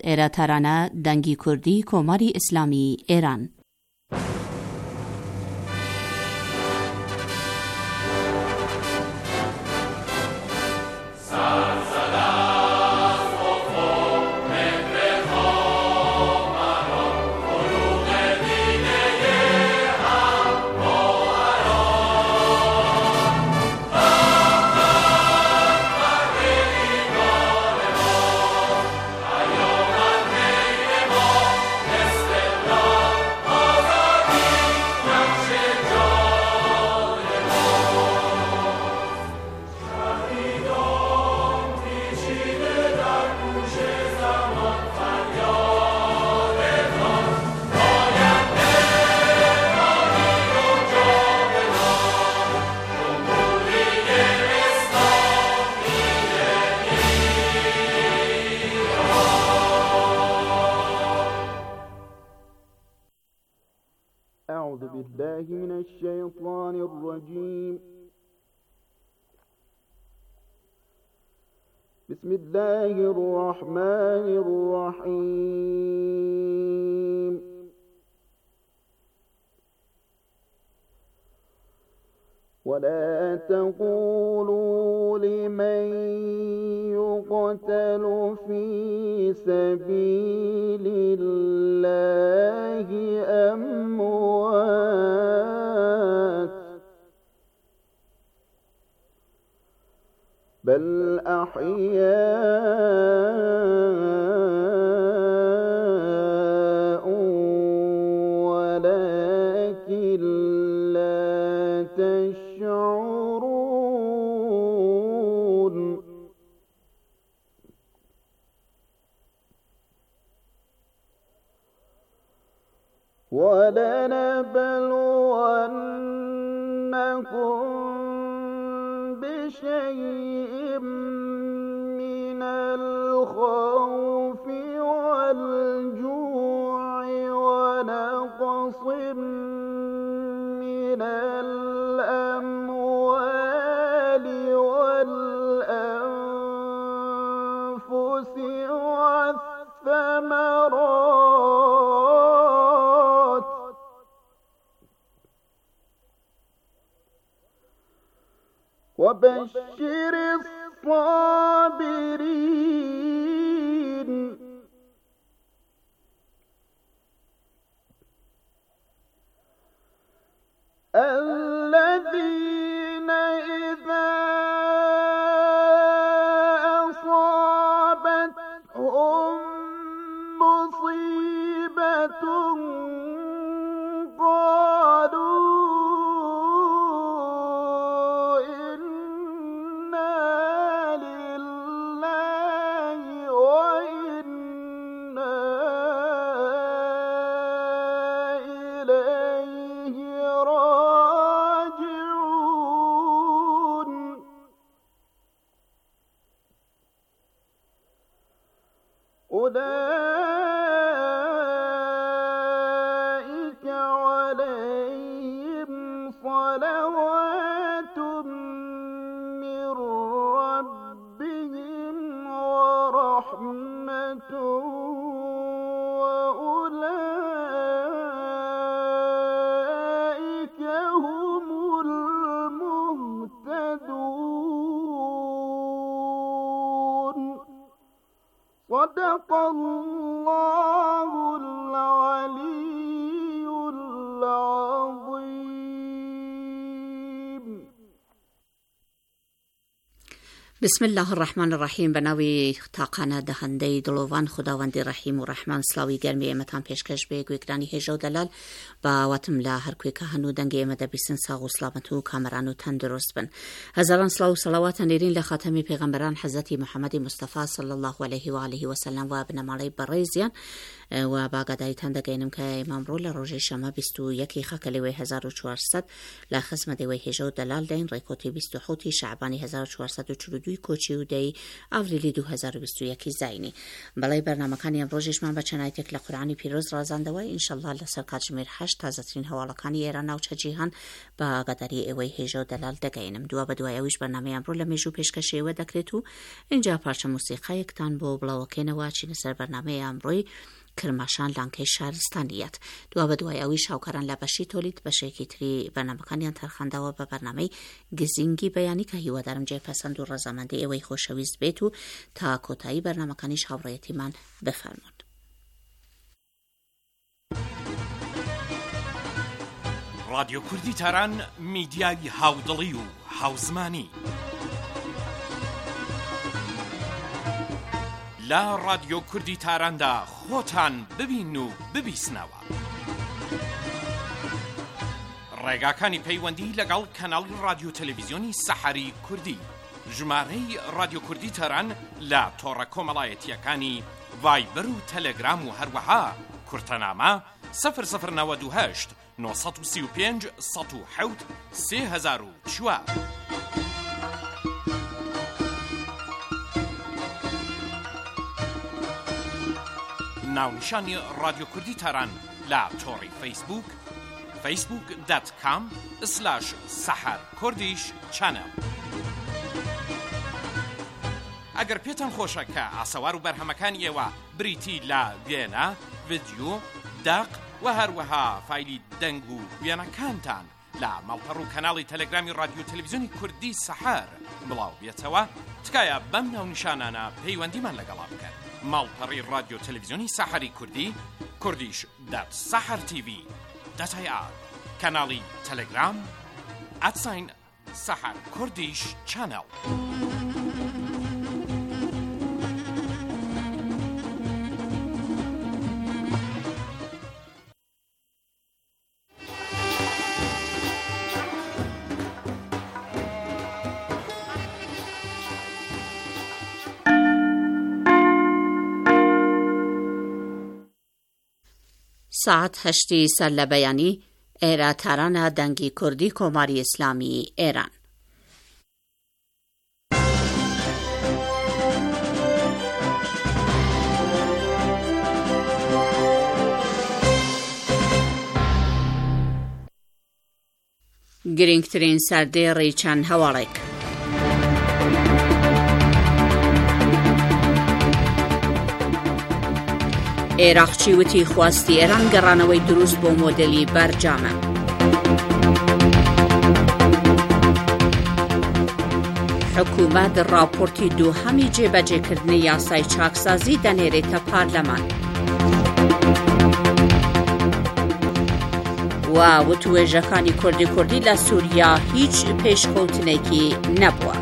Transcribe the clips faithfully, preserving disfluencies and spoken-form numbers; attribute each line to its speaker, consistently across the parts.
Speaker 1: ایرا ترانه دنگی کردی کماری اسلامی ایران.
Speaker 2: أعوذ بالله من الشيطان الرجيم. بسم الله الرحمن الرحيم. ولا تقولوا لمن يقتل في سبيل الله أموات بل أحياء ولكن لا تشعرون. ولنبلونكم بشيء من الخوف والجوع ونقص من الأموال والأنفس والثمرات وبشر الصابرين الذين إذا أصابتهم مصيبة أولئك عليهم صلوات من ربهم ورحمة وأولئك هم المهتدون. صدق الله العلي العظيم.
Speaker 1: بسم الله الرحمن الرحیم. به نوی تاقانه دهنده دلوان خداوند رحیم و رحمان سلاوی گرمی امتان پیشکش به گویگرانی هجو دلال با واتم لا هر کوی که هنو دنگی امده بیسن ساغ و سلامتو کامرانو تندرست بن. هزاران سلاو سلوات نیرین لخاتمی پیغمبران حضرت محمد مصطفی صلی الله علیه و آله و سلم و ابن مالی بریزیان و با قدای تندگینم که امام رول روژه شما بیست و یکی خاکلی و هزار و چهارصد لخزمه دی و هجو دلال دین ریکوتی بیست و حوتی شعبانی هزار و چهارصد و چلو دوی کۆچی و دەی ئاوریلی دوو هەزار و بیست و یەک زینی بەڵێ بەرنامەکانی ئەم ڕۆژیشمان بە چەنایەتێک لە قورئانی پیرۆز ڕازاندەوە ئینشەڵڵا لەسەر کاتژمێر هەشت تازەترین هەواڵەکانی ئێران ناوچە جیهان بە ئاگاداری ئێوەی هێژە و دەلال دەگەینم دووە بە دوای ئەویش بەرنامەی ئەمڕۆ لە مێژوو پێشکەشەوە دەکرێت و اینجا پارچە موسیقایەکتان بۆ بڵاوەکەینەوە چینە سەر بەرنامەی ئەمڕۆی کرماشان لانکەی شارستانیەت دووە بە دوای ئەویش هاوکاران لە بەشی تۆلید بەشێکی تری بەرنامەکانیان تەرخاندەوە بە بەرنامەی گزینگی بەیانی کە هیوادارم جێپەسەند و ڕەزامەندی ئێوەی خۆشەویست بێت و تا کۆتایی بەرنامەکانیش هاوڕێیەتیمان بفەرمونون.
Speaker 3: رادیۆ کوردی تاران میدیای هاودڵی و هاوزمانی لە رادیۆ کوردی تاراندا خۆتان ببین و ببیسنەوە. ڕێگاکانی پەیوەندی لەگەڵ کەناڵی رادیۆ تەلەڤیزیۆنی سەحەری کوردی ژمارەی رادیۆ کوردی تاران لە تۆڕە کۆمەڵایەتیەکانی ڤایبەر و تەلەگرام و هەروەها کورتەنامە سەفر سەفر نەوەد و هەشت نۆ سەد و سی و پێنج سەد و حەوت سێ هەزار و چوار. ناونیشانی رادیۆ کوردی تاران لە تۆڕی فەیسبوک فەیسبوک دات کام سلاش سەحەر کوردیش چەنەڵ. ئەگەر پێتان خۆشە کە ئاسەوار و بەرهەمەکانی ئێوە بریتی لە وێنە، ڤیدیۆ، داق و هەروەها فایلی دەنگ و وێنەکانتان لە ماڵپەڕ و کەناڵی تەلەگرامی رادیۆ تەلەڤیزیۆنی کوردی سەحەر بڵاو بێتەوە، تکایە بەم ناونیشانانە پەیوەندیمان لەگەڵا بکەن. ماڵپەڕی رادیۆ تەلەڤیزیۆنی سەحەری کوردی کوردیش دات سەحەر تیڤی دەتای ئا کەناڵی تەلەگرام ئەتساین سەحەر کوردیش چەنەڵ.
Speaker 1: ساعت هەشتی سەر لە بەیانی ئێرە تارانە دەنگی کوردی کۆماری ئیسلامی ئێران. گرنگترین سەردێڕی چەند هەواڵێک عێراقچی وتی خواستی ئێران گەڕانەوەی دروست بۆ مۆدلی بەرجامە. حکوومەت راپۆرتی دووهەمی جێبەجێکردنی یاسای چاکسازی دەنێرێتە پارلەمان. و وتوێژەکانی کوردی کوردی لە سووریا هیچ پێشکەوتنێکی نەبووە.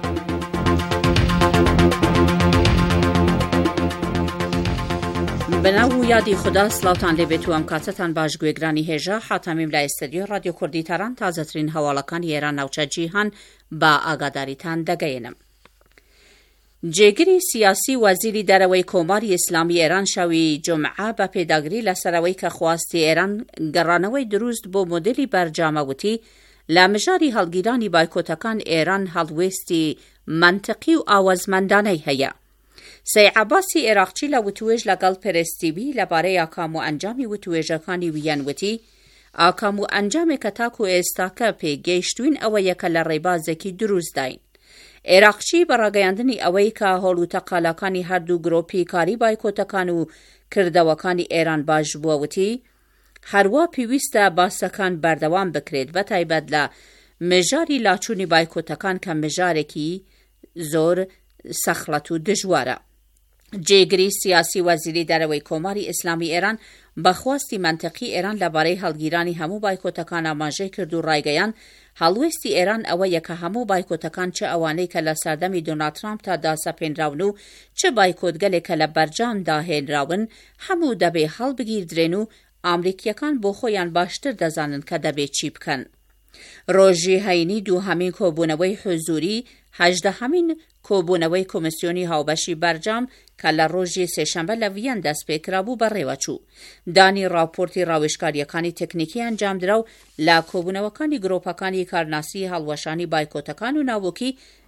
Speaker 1: بەناو و یادی خوددا سڵاوتان لێبێت و ئەم کاتەتان باش گوێگرانی هێژە حاتەمیم لە ئێستدیۆ رادیۆ کوردی تاران تازەترین هەواڵەکانی ئێران ناوچە جیهان بە ئاگاداریتان دەگەێنم. جێگیری سیاسی وەزیری دەرەوەی کۆماری ئیسلامی ئێران شەوی جومعە بە پێداگری لەسەرەوەی کە خواستی ئێران گەڕانەوەی دروست بۆ مۆدلی بەرجامە وتی لە مژاری هەڵگیرانی بایکۆتەکان ئێران هەڵوێستی منطقی و ئاوەزمەندانەی هەیە. سەی عەباسی عێراقچی لە وتوێژ لەگەڵ پێرێستیوی لەبارەی ئاکام و ئەنجامی وتوێژەکانی ویان وتی ئاکام و ئەنجامێکە تاکو ئێستاکە پێگەیشتوین ئەوەیە کە لە ڕێبازێکی دروست داین. عێراقچی بە ڕاگەیاندنی ئەوەی کە هەوڵ و تەقالەکانی هەردوو گرۆپی کاری بایکۆتەکان و کردەوەکانی ئێران باش بووە وتی هەروە پێویستە باسەکان بەردەوام بکرێت بە تایبەت لە مێژاری لاچوونی بایکۆتەکان کە مێژارێکی زۆر سەخڵەت و دژوارە. جێگری سیاسی وەزیری دەرەوەی کۆماری ئیسلامی ئێران بەخواستی منطقی ئێران لەبارەی هەڵگیرانی هەموو بایکۆتەکان ئاماژەی کرد و ڕایگەیان هەڵوێستی ئێران ئەوەیە کە هەموو بایکۆتەکان چه ئەوانەی کە لە سەردەمی دۆناڵد ترامپ تا داسەپێنراون و چه بایکۆتگەلێکە لە بەرجام داهێنراون هەموو دەبێ هەڵبگیردرێن و ئامریکیەکان بۆ خۆیان باشتر دەزانن کە دەبێت چی بکەن. ڕۆژی هەینی دووهەمین کۆبوونەوەی حوزوری هەژدەهەمین کۆبوونەوەی کۆمسیۆنی هاوبەشی بەرجام کە لە ڕۆژی سێشەمبە لە ڤیان دەست پێکرابوو بەڕێوەچوو. دانی راپۆرتی ڕاوێژکاریەکانی تەکنیکی ئەنجامدرا و لە کۆبوونەوەکانی گرۆپەکانی کارناسی هەڵوەشانی بایکۆتەکان و ناوەکی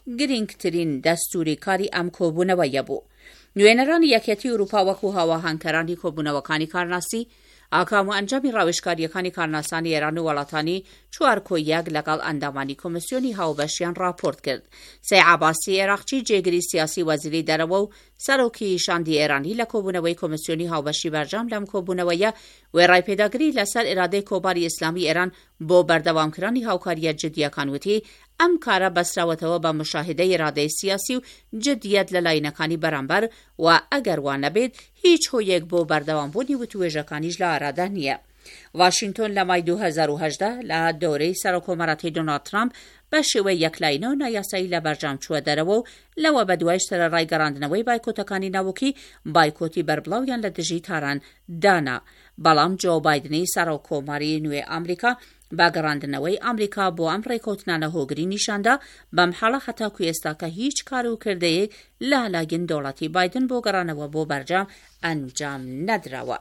Speaker 1: گرنگترین دەستوری کاری ئەم کۆبوونەوەیە بوو. نوێنەرانی یەکێتی ئەوروپا وەکو هاوەهانکەرانی کۆبوونەوەکانی کارناسی ئاکام و ئەنجامی ڕاوێژکاریەکانی کارناسانی ئێران و وڵاتانی چوار کۆیەک لەگەڵ ئەندامانی کۆمسیۆنی هاوبەشیان راپۆرت کرد. سەی عەباسی عێراقچی جێگری سیاسی وەزیری دەرەوە و سەرۆکی شاندی ئێرانی لە کۆبوونەوەی کۆمسیۆنی هاوبەشی بەرجام لەم کۆبوونەوەیە وێڕای پێداگری لەسەر ئێرادەی کۆباری ئیسلامی ئێران بۆ بەردەوامکردنی هاوکاریە جدیەکان وتی ئەم کارە بەسراوەتەوە بە مشاهدەی ئێرادەی سیاسی و جدیەت لە لاینەکانی بەرامبەر و ئەگەر وان نەبێت هیچ هۆیەک بۆ بەردەوامبوونی وتوێژەکانیش لە ئارادا نییە. واشنگتن لە مای دوو هەزار و هەژدە لە دەورەی سەرۆکۆمەرەتی دۆناڵد ترامپ بە شێوەی یەکلاینە و نایاسایی لە بەرجام چووە دەرەوە و لەوە بە دوای سەرەڕای گەڕاندنەوەی بایکۆتەکانی ناوکی بایکۆتی بەربڵاویان لە دژی تاران دانا. بەڵام جۆ بایدنی سەرۆکۆماری نوێ ئەمریکا با گەڕاندنەوەی ئەمریکا بۆ ئەم ڕێکەوتنانە هۆگری نیشاندا بەم حاڵە هەتاکو ئێستاکە هیچ کار و کردەیەک لە لاگەن دەوڵەتی بایدن بۆ گەڕانەوە بۆ بەرجام ئەنجام نەدراوە.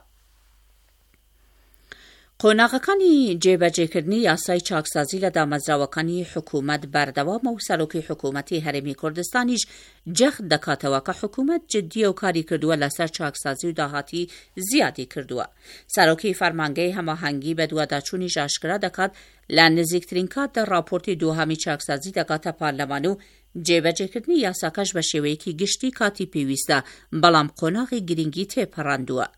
Speaker 1: قۆناغەکانی جێبەجێکردنی یاسای چاکسازی لە دامەزراوەکانی حکوومەت بەردەوامە و سەرۆکی حکوومەتی هەرێمی کوردستانیش جەخت دەکاتەوە کە حکوومەت جددیە و کاری کردووە لەسەر چاکسازی و داهاتی زیادی کردووە. سەرۆکی فەرمانگەی هەماهەنگی بە دوواداچوونی ئاشکرا دەکات لە نزیکترین کاتدا راپۆرتی دووهەمی چاکسازی دەکاتە پارلەمان و جێبەجێکردنی یاساکەش بە شێوەیەکی گشتی کاتی پێویستە بەڵام قۆناغی گرنگی تێپەڕاندووە.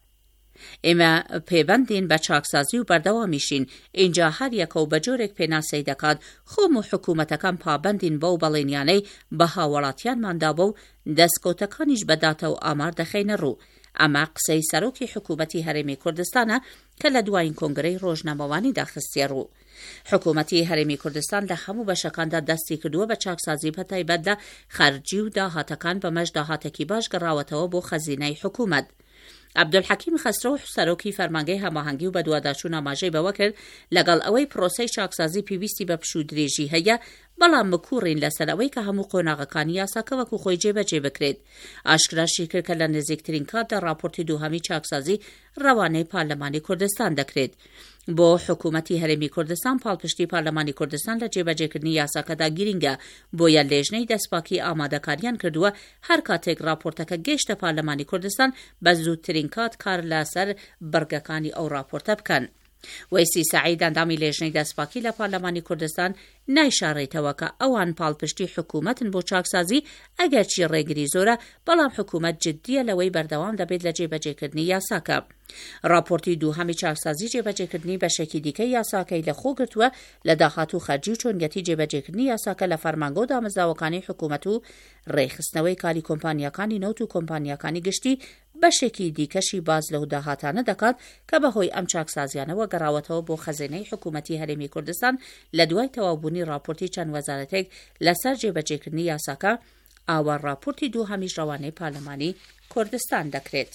Speaker 1: ئێمە پێبەندین بە چاکسازی و بەردەوامیشین اینجا هەر یەکە و بە جۆرێک پێناسەی دەکات خۆم و حکوومەتەکان پابەندین بەو بەڵێنیانەی بە هاوڵاتیانماندا بە و دەستکەوتەکانیش بەداتە و ئامار دەخەینە ڕوو. ئەمە قسەی سەرۆکی حکوومەتی هەرێمی کوردستانە کە لە دوایین کۆنگرەی ڕۆژنامەوانی داخستیە ڕوو. حکوومەتی هەرێمی کوردستان لە هەموو بەشەکاندا دەستی کردووە بە چاکسازی بەتایبەت لە خەرجی و داهاتەکان بەمەش داهاتێکی باش گەڕاوەتەوە بۆ خەزینەی حکوومەت. عەبدولحەکیم خەسرۆ سەرۆکی فەرمانگەی هەماهەنگی و بە دوواداچوون ئاماژەی بەوە کرد لەگەڵ ئەوەی پرۆسەی چاکسازی پێویستی بە پشوو درێژی هەیە بەڵام مکوڕین لەسەر ئەوەی کە هەموو قۆناغەکانی یاساکە وەکو خۆی جێبەجێ بکرێت. ئاشکراشی کرد کە لە نزیکترین کاتدا راپۆرتی دووهەمی چاکسازی ڕەوانەی پارلەمانی کوردستان دەکرێت. بۆ حکوومەتی هەرێمی کوردستان پاڵپشتی پارلەمانی کوردستان لە جێبەجێکردنی یاساکەدا گرینگە بۆیە لێژنەی دەستپاکی ئامادەکاریان کردووە هەر کاتێک راپۆرتەکە گەیشتە پارلەمانی کوردستان بە زووترین کات کار لەسەر بەرگەکانی ئەو راپۆرتە بکەن. وەیسی سەعید ئەندامی لێژنەی دەستپاکی لە پارلەمانی کوردستان نایشارێتەوە کە ئەوان پاڵپشتی حکوومەتن بۆ چاکسازی ئەگەرچی ڕێگری زۆرە بەڵام حکوومەت جددیە لەوەی بەردەوام دەبێت لە جێبەجێکردنی یاساکە. راپۆرتی دووهەمی چاکسازی جێبەجێکردنی بەشێکی دیکەی یاساکەی لە خۆ گرتووە لە داهات و خەرجی و چۆنگەتی جێبەجێکردنی یاساکە لە فەرمانگە و دامەزراوەکانی حکوومەت و ڕێخستنەوەی کاری کۆمپانیەکانی نەوت و کۆمپانیەکانی گشتی بەشێکی دیکەشی باز لەو داهاتانە دەکات کە بەهۆی ئەم چاکسازیانەوە گەڕاوەتەوە بۆ خەزینەی حکوومەتی هەرێمی کوردستان لە دوای تەواوبوونی راپۆرتی چەند وەزارەتێک لەسەر جێبەجێکردنی یاساکە ئاوا راپۆرتی دووهەمیش ڕەوانەی پارلەمانی کوردستان دەکرێت.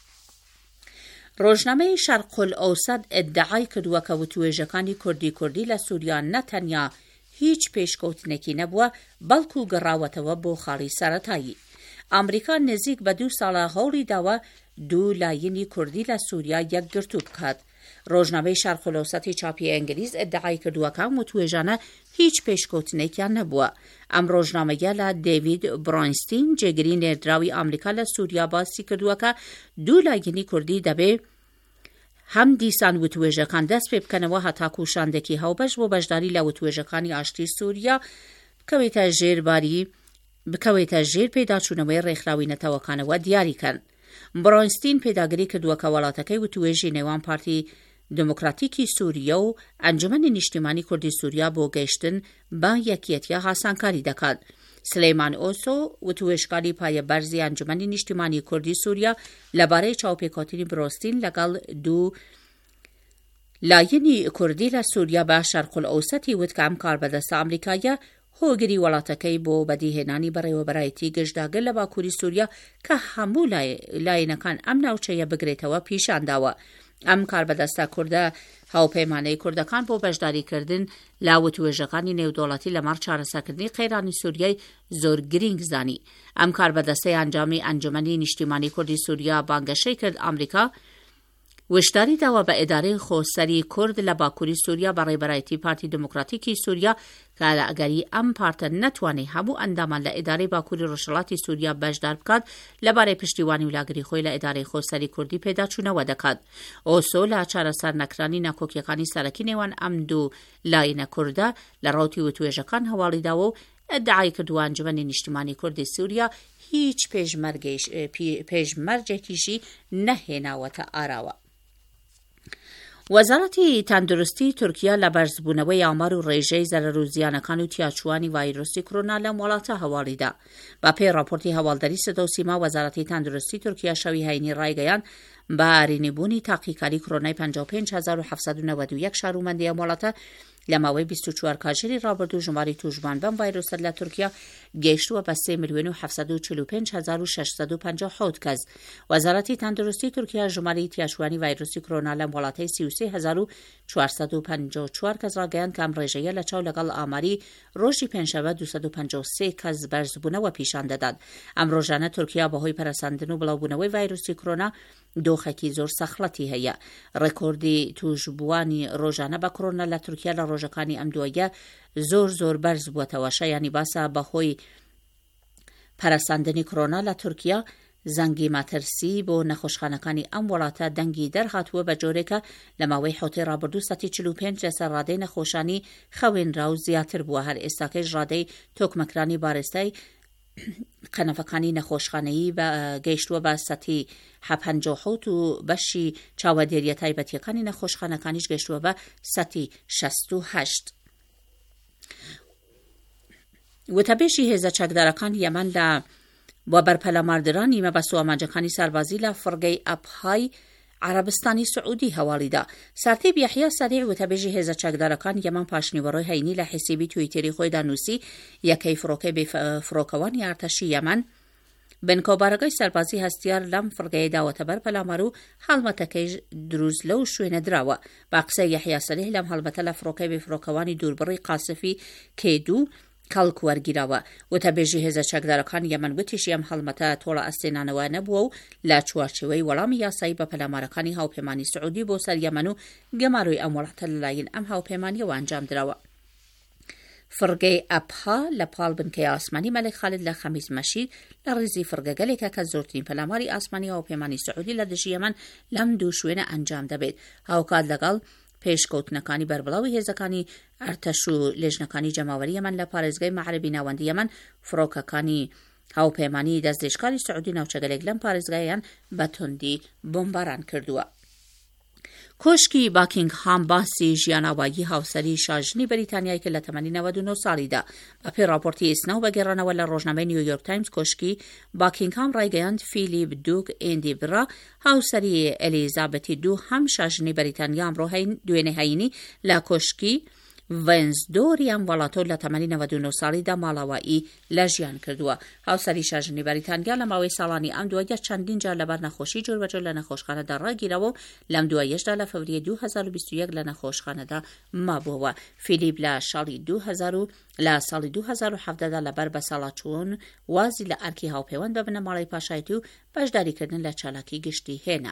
Speaker 1: ڕۆژنامەی شەرقول ئەوسەد ئیدعای کردووە کە وتوێژەکانی کوردی کوردی لە سووریا نەتەنیا هیچ پێشکەوتنێکی نەبووە بەڵکو گەڕاوەتەوە بۆ خاڵی سەرەتایی. ئەمریکا نزیک بە دوو ساڵە هەوڵی داوە دوو لایەنی کوردی لە سووریا یەکگرتوو بکات. ڕۆژنامەی شەرقول ئەوسەدی چاپی ئینگلیز ئیدعای کردووە کە وتوێژانە هیچ پێشکەوتنێکیان نەبووە. ئەم ڕۆژنامەیە لە دێوید براینستین جێگری نێردراوی ئەمریکا لە سووریا باسی کردووە کە دوو لایەنی کوردی دەبێ هەم دیسان وتوێژەکان دەست پێ بکەنەوە هەتاکو شاندێکی هاوبەش بۆ بەشداری لە وتوێژەکانی ئاشتی سووریا بکەوێتە ژێرباری بکەوێتە ژێر پێداچوونەوەی ڕێکخراوی نەتەوەکانەوە دیاریکەن. براینستین پێداگری کردووە کە وڵاتەکەی وتوێژی نێوان پارتی دموکراتیکی سووریا و ئەنجومەنی نیشتیمانی کوردی سووریا بۆ گەیشتن بە یەکیەتیە هاسانکاری دەکات. سلەیمان ئۆسۆ وتوێژکاری پایە بەرزی ئەنجومەنی نیشتیمانی کوردی سووریا لەبارەی چاوپێکهاتنی براینستین لەگەڵ دوو لایەنی کوردی لە سووریا بە شەرقول ئەوسەدی وت کە ئەم کاربەدەستە ئەمریکایە هۆگری وڵاتەکەی بۆ بەدیهێنانی بەڕێوەبەرایەتی گەشتداگر لە باکووری سووریا کە هەموو لایەنەکان ئەم ناوچەیە بگرێتەوە پیشانداوە. ئەم کاربەدەستە کوردە هاوپەیمانەی کوردەکان بۆ بەشداریکردن لە وتوێژەکانی نێودوڵەتی لەمەڕ چارەسەرکردنی قەیرانی سووریای زۆر گرنگ زانی. ئەم کاربەدەستەی ئەنجامی ئەنجومەنی نیشتیمانی کوردی سووریا بانگەشەی کرد ئەمریکا وشداری داوا بە ئێدارەی خۆسەری کورد لە باکووری سووریا بە ڕێبەرایەتی پارتی دموکراتیکی سووریا کە لە ئەگەری ئەم پارتە نەتوانێت هەموو ئەندامان لە ئێدارەی باکووری ڕۆژهەڵاتی سووریا بەشدار بکات لەبارەی پشتیوانی ولاگری خۆی لە ئێدارەی خۆسەری کوردی پێداچوونەوە دەکات. ئۆسۆ لە چارەسەر نەکرانی ناکۆکیەکانی سەرەکی نێوان ئەم دوو لایەنە کوردە لە ڕاوتی وتوێژەکان هەواڵیداوە و ئەدعای کردووە ئەنجومەنی نیشتیمانی کوردی سووریا هیچ پێشمەرجێکیشی نەهێناوەتە ئاراوە. وەزارەتی تەندروستی تورکیا لە بەرزبوونەوەی ئامار و ڕێژەی زەرەر و زیانەکان و تیاچوانی ڤایرۆسی کۆرۆنا لەم وڵاتە هەواڵیدا. بە پێی راپۆرتی هەواڵدەری سەدە و سیما وەزارەتی تەندروستی تورکیا شەوی هەینی ڕایگەیاند بە ئارینیبوونی تاقیکاری کۆرۆنای پەنجا و پێنج هەزار و حەفسەد و نەوەد و یەک شارومەندی ئەم وڵاتە لە ماوەی بیست و چوار کاتژێری ڕابردوو ژماری توشبان بەم ڤایرۆسە لە تورکیا گەیشتووە بە سێ ملیۆن و حەفسەد و چل و پێنج هەزار و شەشسەد و پەنجا و حەوت کەس. وەزارەتی تەندروستی تورکیا ژمارەی تیاچوانی ڤایرۆسی کۆرۆنا لەم وڵاتەی سی و سێ هەزار و چوارسەد و پەنجا و چوار کەس ڕاگەیاند کە ئەم ڕێژەیە لە چاو لەگەڵ ئاماری ڕۆژی پێنجشەممە دووسەد و پەنجا و سێ کەس بەرزبوونەوە پیشان دەدات. ئەم ڕۆژانە تورکیا بەهۆی پەرەساندن و بڵاوبوونەوەی ڤایرۆسی کۆرۆنا دۆخێکی زۆر سەخڵەتی هەیە. ڕێکۆردی توشبوانی ڕۆژانە بە کۆرۆنا لە تورکیا لە ڕۆژەکانی ئەم دوایە زۆر زۆر بەرز بووەتەوە. شایانی باسە بەهۆی پەرەساندنی کۆرۆنا لە تورکیا زەنگی ماترسی بۆ نەخۆشخانەکانی ئەم وڵاتە دەنگی دەرهاتووە بە جۆرێکە لە ماوەی حوتەی ڕابردوو سەتی چل و پێنج لەسەر ڕادەی نەخۆشانی خەوێنرا و زیاتر بووە. هەر ئێستاکەش ڕادەی تۆکمەکرانی بارێستای قەنەفەکانی نەخۆشخانەیی بە گەیشتووە بە سەتی پەنجا و حەوت و بەشی چاوەدێریە تایبەتیەکانی نەخۆشخانەکانیش گەیشتووە بە سەتی شەست و هەشت. وتەبێژی هێزە چەکدارەکان یەمەن لە بۆ بەرپەلەماردرانی مەبەست و ئامانجەکانی سەربازی لە فڕگەی ئەبهای عربستانی سعودی هەواڵیدا. سارتیب یەحیا سەریع وتەبێژی هێزە چەکدارەکان یەمەن پاشنیوەڕۆی هەینی لە حیسیبی تویتەری خۆیدا نووسی یەکەی فڕۆکەی بێفڕۆکەوانی ئارتەشی یەمەن بنکۆبارەکەی سەربازی هەستیار لەم فڕگەیە داوەتە بەر پەلامار و هەڵمەتەکەی دروست لەو شوێنە دراوە. با قسەی یەحیا سەریع لەم هەڵمەتە لە فڕۆکەی بێفڕۆکەوانی دووربڕی قاسفی کێدوو کەڵک وەرگیراوە. وتەبێژی هێزە چەکدارەکان یەمەن وتیشی ئەم هەڵمەتە تۆڵە ئەستێنانەوە نەبووە و لە چوارچێوەی وەڵامی یاسایی بە پەلامارەکانی هاوپەیمانی سعودی بۆ سەر یەمەن و گەماروی ئەم وڵاتە لەلایەن ئەم هاوپەیمانیەوە ئەنجام دراوە. فڕگەی ئەبها لە پاڵ بنکەی ئاسمانی مەلک خالد لە خەمیس مەشید لە ڕیزی فڕگەگەلێکە کە زۆرترین پەلاماری ئاسمانی هاوپەیمانی سعودی لە دژی یەمەن لەم دوو شوێنە ئەنجام دەبێت. هاوکات لەگەڵ پێشکەوتنەکانی بەربڵاوی هێزەکانی ئەرتەش و لێژنەکانی جەماوەری یەمەن لە پارێزگای مەعرەبی ناوەندی یەمەن فڕۆکەکانی هاوپەیمانی دەستێشکاری سعودی ناوچەگەلێک لەم پارێزگایان بە توندی بۆمباران کردووە. کۆشکی باکینگهام باسی ژیاناوایی هاوسەری شاژنی بەریتانیای کرد لە تەمەنی نەوەد و نۆ ساڵیدا. بە پێی راپۆرتی ئیسنا و بەگێڕانەوە لە ڕۆژنامەی نیویۆرک تایمز کۆشکی باکینگهام ڕایگەیاند فیلیپ دوک ئێندیبرا هاوسەری ئەلیزابەتی دوو هەم شاژنی بەریتانیا ئەمڕۆ دوێنێ هەینی لە کۆشکی ڤێنسدۆری ئەم وڵاتۆ لە تەمەنی نەوەد و نۆ ساڵیدا ماڵاوایی لە ژیان کردووە. هاوسەری شاژنی بەریتانیا لە ماوەی ساڵانی ئەم دوایە چەندین جار لەبەر نەخۆشی جۆربەجۆر لە نەخۆشخانەدا ڕاگیرەوە و لەم دوایەشدا لە فەوریە دوو هەزار و بیست و یەک لە نەخۆشخانەدا مابووەوە. فیلیپ لە شاڵی دوو هەزار و لە ساڵی دوو هەزار و حەڤدەدا لەبەر بە ساڵاچوون وازی لە ئەرکی هاوپەیوەند بە بنەماڵی پاشایەتی و بەشداریکردن لە چالاکی گشتی هێنا.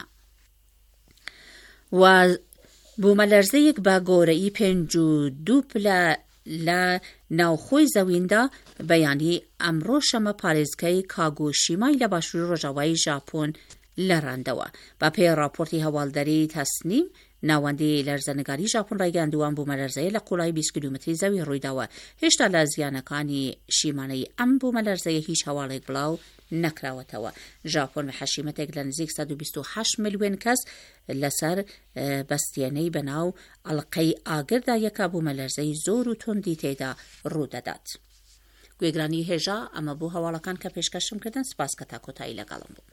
Speaker 1: و بوومەلەرزەیەک بە گۆرەی پێنج و دوو پلە لە ناوخۆی زەویندا بەیانی ئەمڕۆ شەمە پارێزگای کاگۆشیمای لە باشووری ڕۆژاوایی ژاپۆن لەڕاندەوە. بە پێی راپۆرتی هەواڵدەری تەسنیم ناوەندی لەرزەنگاری ژاپۆن ڕایگەاندووە بوومەلەرزەیە لە قوڵای بیست کیلۆمەتری زەوی ڕوویداوە. هێشتا لە زیانەکانی شیمانەی ئەم بوومەلەرزەیە هیچ هەواڵێک بڵاو نەکراوەتەوە. ژاپۆن بە حەشیمەتێک لە نزیک سەد و بیست و هەشت ملیۆن کەس لەسەر بەستیانەی بەناو ئەڵقەی ئاگردا یەکە بوومەلەرزەی زۆر و توندی تێدا ڕوودەدات. گوێگرانی هێژا ئەمە بوو هەواڵەکان کە پێشکەشم کردن. سپاس کە تا کۆتایی لەگەڵم بوو.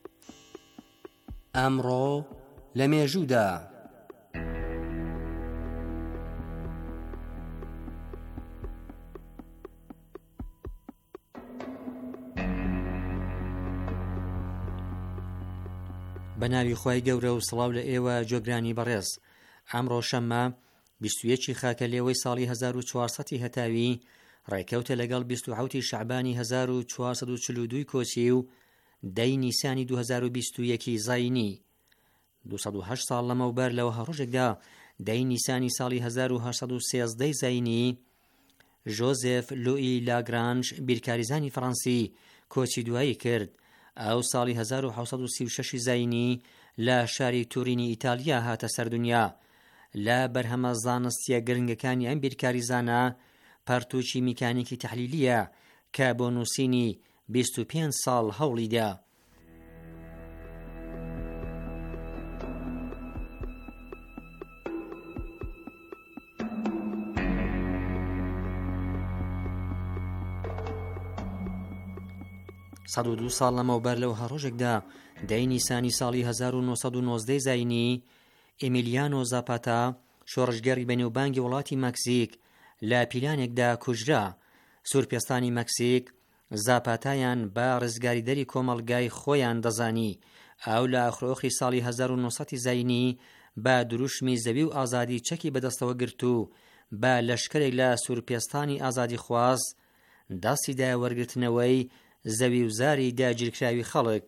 Speaker 4: ئەمڕۆ لە مێژوودا بەناوی خۆی گەورە و سڵاو لە ئێوە جۆگرانی بەڕێز. ئەمڕۆ شەممە بیست و یەکی خاکە لێوەی ساڵی هەزار و چوارسەدی هەتاوی ڕێکەوتە لەگەڵ بیست و حەوتی شەعبانی هەزار و چوارسەد و چل و دوو کۆچی و دەی نیسانی دوو هەزار و بیست و یەکی زاینی. دووسەد و هەشت ساڵ لەمەوبەر لەوە هەڕۆژێکدا دەی نیسانی ساڵی هەزار و هەشت سەد و سێزدەی زاینی ژۆزێف لوئی لاگرانژ بیرکاریزانی فەڕەنسی کۆچی دوایی کرد. ئەو ساڵی هەزار و حەوت سەد و سی و شەش زاینی لە شاری تورینی ئیتالیا هاتە سەردونیا. لە بەرهەمە زانستیە گرنگەکانی ئەم بیرکاریزانە پەرتووکی میکانیکی تەحلیلیە کە بۆ نووسینی بیست و پێنج ساڵ هەوڵیدا. سەد و دوو ساڵ لەمەوبەر لەو هەڕۆژێکدا دەی نیسانی ساڵی هەزار و نۆسەد و نۆزدەی زاینی ئێمیلیانۆ زاپاتا شۆڕشگەری بەنێوبانگی وڵاتی مەکسیک لە پیلانێکدا کوژرا. سوورپێستانی مەکسیک زاپاتایان بە ڕزگاریدەری کۆمەڵگای خۆیان دەزانی. ئەو لە ئاخرۆخی ساڵی هەزار و نۆسەد زاینی بە دروشمی زەوی و ئازادی چەکی بەدەستەوە گرت و بە لەشکرێک لە سوورپێستانی ئازادی خواز داسیدا وەرگرتنەوەی زەوی و زاری داگیرکراوی خەڵک.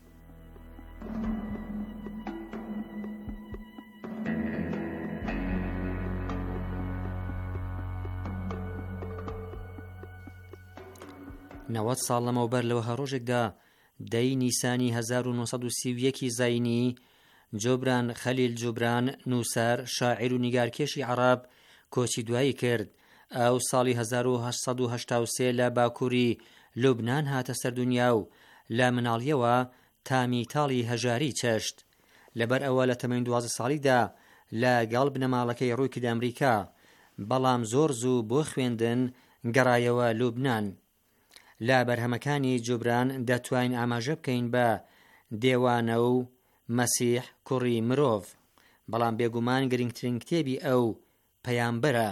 Speaker 4: نەوەت ساڵ لەمەوبەر لەوە هەڕۆژێکدا دەی نیسانی هەزار و نۆسەد و سی و یەکی زاینی جۆبران خەلیل جوبران نووسەر شاعیر و نیگارکێشی عەرەب کۆچی دوایی کرد. ئەو ساڵی هەزار و هەشت سەد و هەشتا و سێ لە باکووری لوبنان هاتە سەردونیا و لە مناڵیەوە تامی تاڵی هەژاری چەشت. لەبەر ئەوە لە تەمەین دوازدە ساڵیدا لە گەڵ بنەماڵەکەی ڕووی کرد ئەمریکا، بەڵام زۆر زوو بۆ خوێندن گەڕایەوە لوبنان. لە بەرهەمەکانی جوبران دەتوانین ئاماژە بکەین بە دێوانە و مەسیح کوڕی مرۆڤ، بەڵام بێگومان گرنگترین کتێبی ئەو پەیامبەرە.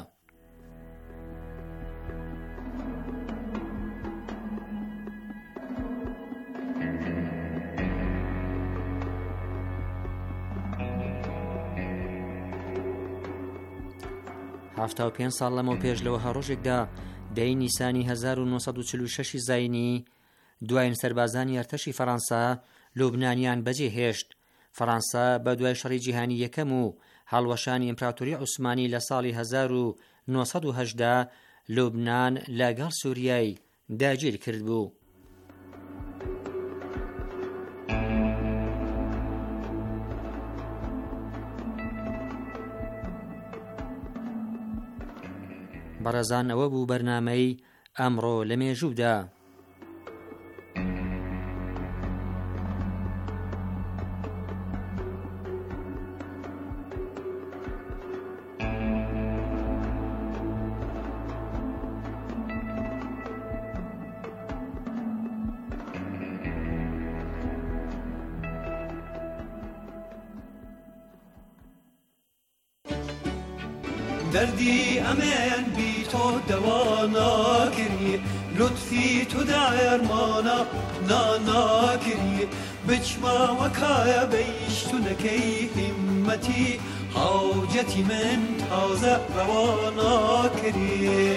Speaker 4: هەفتا و پێنج ساڵ لەمەوە پێش لەوە هەڕۆژێکدا دەی نیسانی هەزار و نۆسەد و چل و شەش زاینی دوایین سەربازانی ئەرتەشی فەڕەنسا لوبنانیان بەجێ هێشت. فەڕەنسا بە دوای شەڕی جیهانی یەکەم و هەڵوەشانی ئیمپراتۆری عوسمانی لە ساڵی هەزار و نۆسەد و هەژدا لوبنان لەگەڵ سووریای داگیر کرد بوو. بەڕێزان ئەوە بوو بەرنامەی ئەمڕۆ لە مێژوودا.
Speaker 5: دردی ئەمێن بی تۆ دەوا ناکردی، لوتفی تۆ دایەرمانە ناناکردی، بچماوەکایە بەیشتونەکەی هیممەتی حاوجەتی من تازە ڕەوا ناکردی.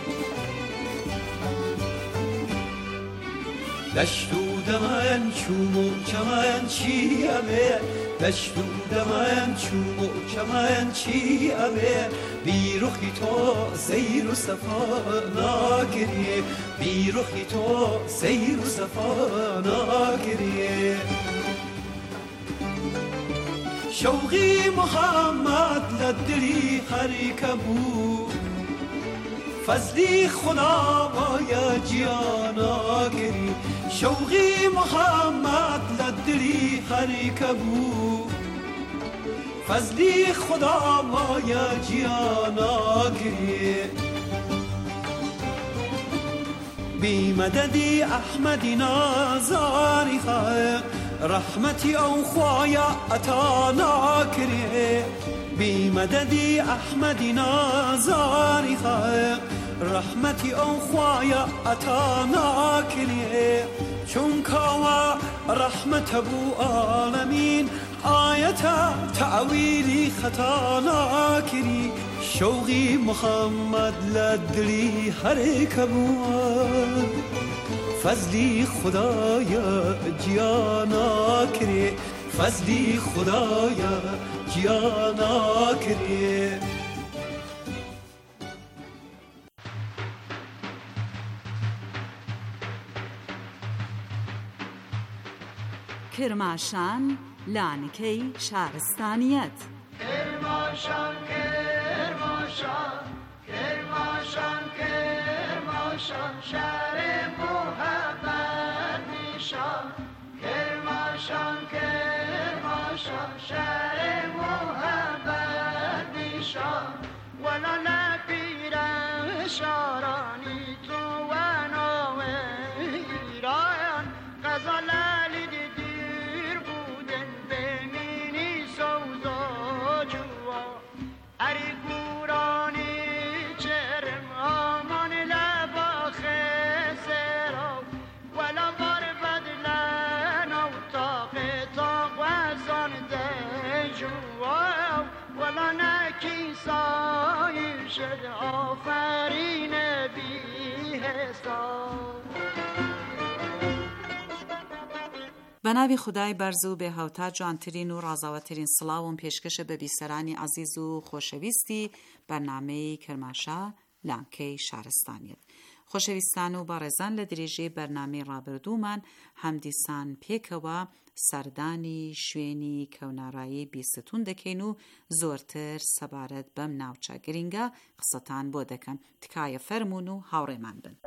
Speaker 5: دەشت و دەمەن چوم و چەمەن چی ئەبێ، دەشت و دەمەن چوم و چەمەن چی ئەبێ، بیرۆخی تۆ سەیر و سەفا ناکردی، بیرۆخی تۆ سەیر و سەفا ناکردی. شەوقی محەممەد لە دڵی خەریکە بوو، فەزلی خوداوایە گیاناگری، شەوقی محەممەد لە دڵی خەریکە بوو، فەزلی خوداوایە گیاناگری. بیمەدەدی ئەحمەدی نازانی خەق، ڕەحمەتی ئەو خوایە ئەتا ناکرێ، بیمەدەدی ئەحمەدی نازانی خەق، ڕەحمەتی ئەو خوایە ئەتا ناکرێ، چونکەوە رحمت ابو عالمین آیت تعویلی خطا ناکری شوقی محمد لدلی هر کبوان فضلی خدایا جیانا کری فضلی خدایا جیانا کری.
Speaker 6: کرماشان لانکی شارستانیت
Speaker 2: کرماشان کرماشان کرماشان کرماشان شهر محبت نشان کرماشان کرماشان شهر محبت نشان ولا نبیرم شارانی تو و نام ایران غزالالی دیر بودن بمینی سوزا جوا اری گورانی چرم آمان لبا خسرا ولا بار بدلن او تاق تاق وزان دجوا ولا نکی سایشد آفرین بی حساب.
Speaker 6: بەناوی خودای بەرز و بێهاوتا جوانترین و ڕازاوەترین سڵاوم پێشکەشە بە بیسەرانی عەزیز و خۆشەویستی بەرنامەی کرماشا لانکەی شارستانیت. خۆشەویستان و بەڕێزان لە درێژەی بەرنامەی ڕابردوومان هەمدیسان پێکەوە سەردانی شوێنی کەوناڕایی بیستون دەکەین و زۆرتر سەبارەت بەم ناوچە گرینگە قسەتان بۆ دەکەن. تکایە فەرموون و هاوڕێمان بن.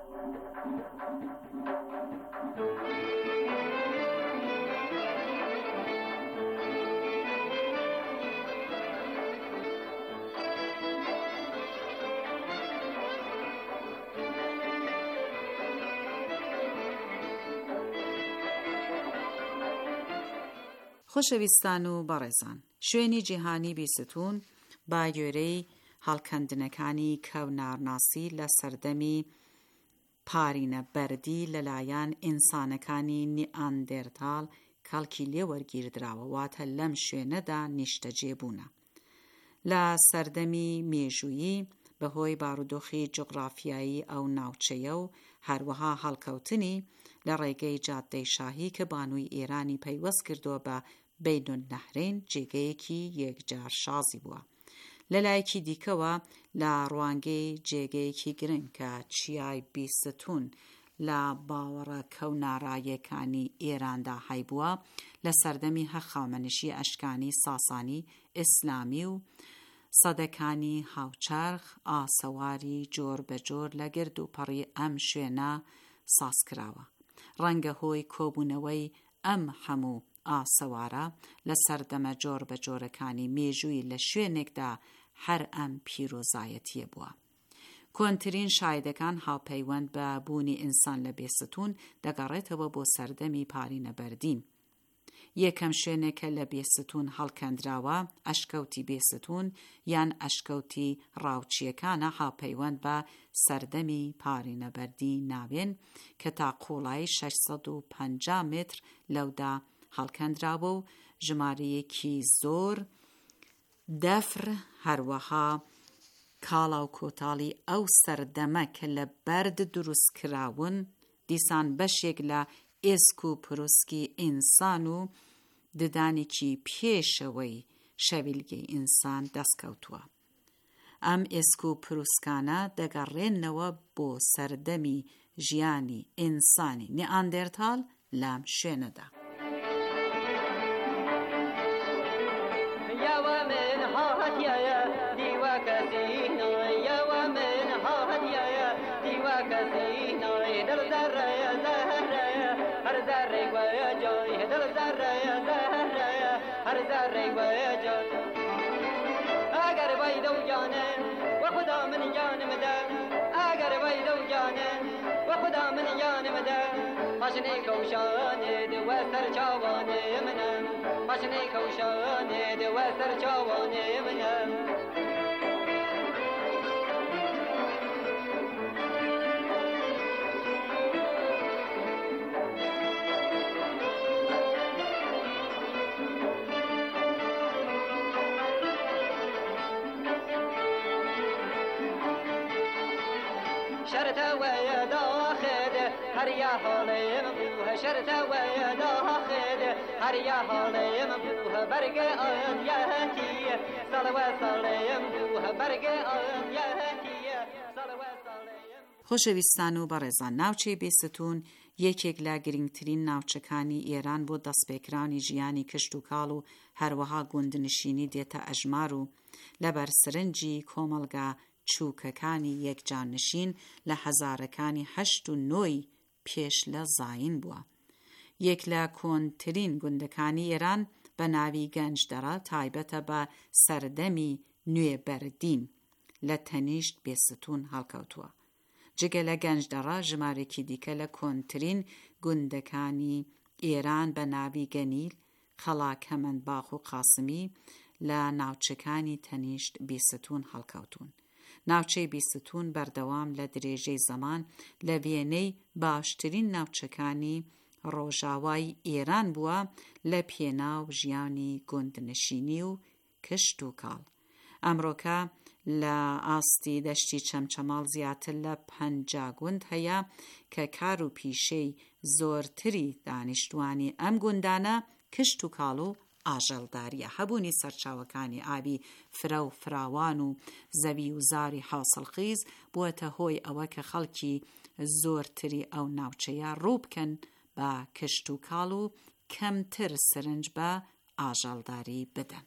Speaker 6: خۆشەویستان و بەڕێزان، شوێنی جیهانی بیستون با گوێرەی هەڵکەندنەکانی کەونارناسی لە سەردەمی پارینە بەردی لەلایەن ئینسانەکانی نیئاندێرتاڵ کەڵکی لێ وەرگیردراوە، واتە لەم شوێنەدا نیشتەجێ بوونە. لە سەردەمی مێژوویی بەهۆی بارودۆخی جوغرافیایی ئەو ناوچەیە و هەروەها هەڵکەوتنی لە ڕێگەی جادەی شاهی کە بانووی ئێرانی پەیوەست کردووە بە بەینولنەهرین جێگەیەکی یەکجار شازی بووە. لەلایەکی دیکەوە لە ڕوانگەی جێگەیەکی گرنگ کە چیای بیستون لە باوەڕە کەوناڕاییەکانی ئێراندا هەیبووە لە سەردەمی هەخامنشی ئەشکانی ساسانی ئیسلامی و سەدەکانی هاوچەرخ ئاسەواری جۆر بە جۆر لە گرد و پەڕی ئەم شوێنە سازکراوە. ڕەنگە هۆی کۆبوونەوەی ئەم هەموو ئاسەوارە لە سەردەمە جۆر بە جۆرەکانی مێژووی لە شوێنێکدا هەر ئەم پیرۆزایەتیە بووە. کۆنترین شایدەکان هاوپەیوەند بە بوونی ئینسان لە بێستون دەگەڕێتەوە بۆ سەردەمی پارینە بەردین. یەکەم شوێنێکە لە بێستون هەڵکەندراوە ئەشکەوتی بێستون یان ئەشکەوتی ڕاوچیەکانە هاوپەیوەند بە سەردەمی پارینە بەردی ناوێن کە تا قوڵای شەشسەد و پەنجا متر لەودا هەڵکەندراوە و ژمارەیەکی زۆر دەفر هەروەها کاڵا و کۆتاڵی ئەو سەردەمە کە لە بەرد دروستکراون دیسان بەشێک لە ئێسک و پرۆسکی ئینسان و ددانێکی پێشەوەی شەویلگەی ئینسان دەستکەوتووە. ئەم ئێسک و پرۆسکانە دەگەڕێنەوە بۆ سەردەمی ژیانی ئینسانی نیئاندێرتاڵ لەم شوێنەدا.
Speaker 7: اگر ویدو جانه و خدا من جانم ده اگر ویدو جانه و خدا من جانم ده پاشنه کوشانه دو سر چاوانه منم پاشنه کوشانه دو سر چاوانه منم شرته ويا داخد هريا حالي مبوها شرته ويا داخد هريا حالي مبوها برق آن يهتي صلوات صلي مبوها برق آن يهتي صلوات صلي.
Speaker 6: خۆشەویستان و بەڕێزان، ناوچەی بێستون یەکێک لە گرنگترین ناوچەکانی ئێران بۆ دەستپێکرانی ژیانی کشت و کاڵ و هەروەها گوندنشینی دێتە ئەژمار و لەبەر سرنجی کۆمەڵگا چووکەکانی یەکجاننشین لە هەزارەکانی هەشت و نۆی پێش لە زاین بووە. یەک لە کۆنترین گوندەکانی ئێران بە ناوی گەنجدەڕە تایبەتە بە سەردەمی نوێبەردین لە تەنیشت بێستون هەڵکەوتووە. جگە لە گەنجدەڕە ژمارێکی دیکە لە کۆنترین گوندەکانی ئێران بە ناوی گەنیل، خەڵا، کەمەندباخ و قاسمی لە ناوچەکانی تەنیشت بیستون هەڵکەوتون. ناوچەی بیستون بەردەوام لە درێژەی زەمان لە وێنەی باشترین ناوچەکانی ڕۆژاوای ئێران بووە لە پێناو ژیانی گوندنشینی و کشت و کاڵ. ئەمڕۆکە لە ئاستی دەشتی چەمچەماڵ زیاتر لە پەنجا گوند هەیە کە کار و پیشەی زۆرتری دانیشتوانی ئەم گوندانە کشت و کاڵ و ئاژەڵداریە. هەبوونی سەرچاوەکانی ئابی فرە و فراوان و زەوی و زاری حاصڵخیز بووەتە هۆی ئەوە کە خەڵکی زۆرتری ئەو ناوچەیە ڕوو بکەن بە کشت و کاڵ و کەمتر سرنج بە ئاژەڵداری بدەن.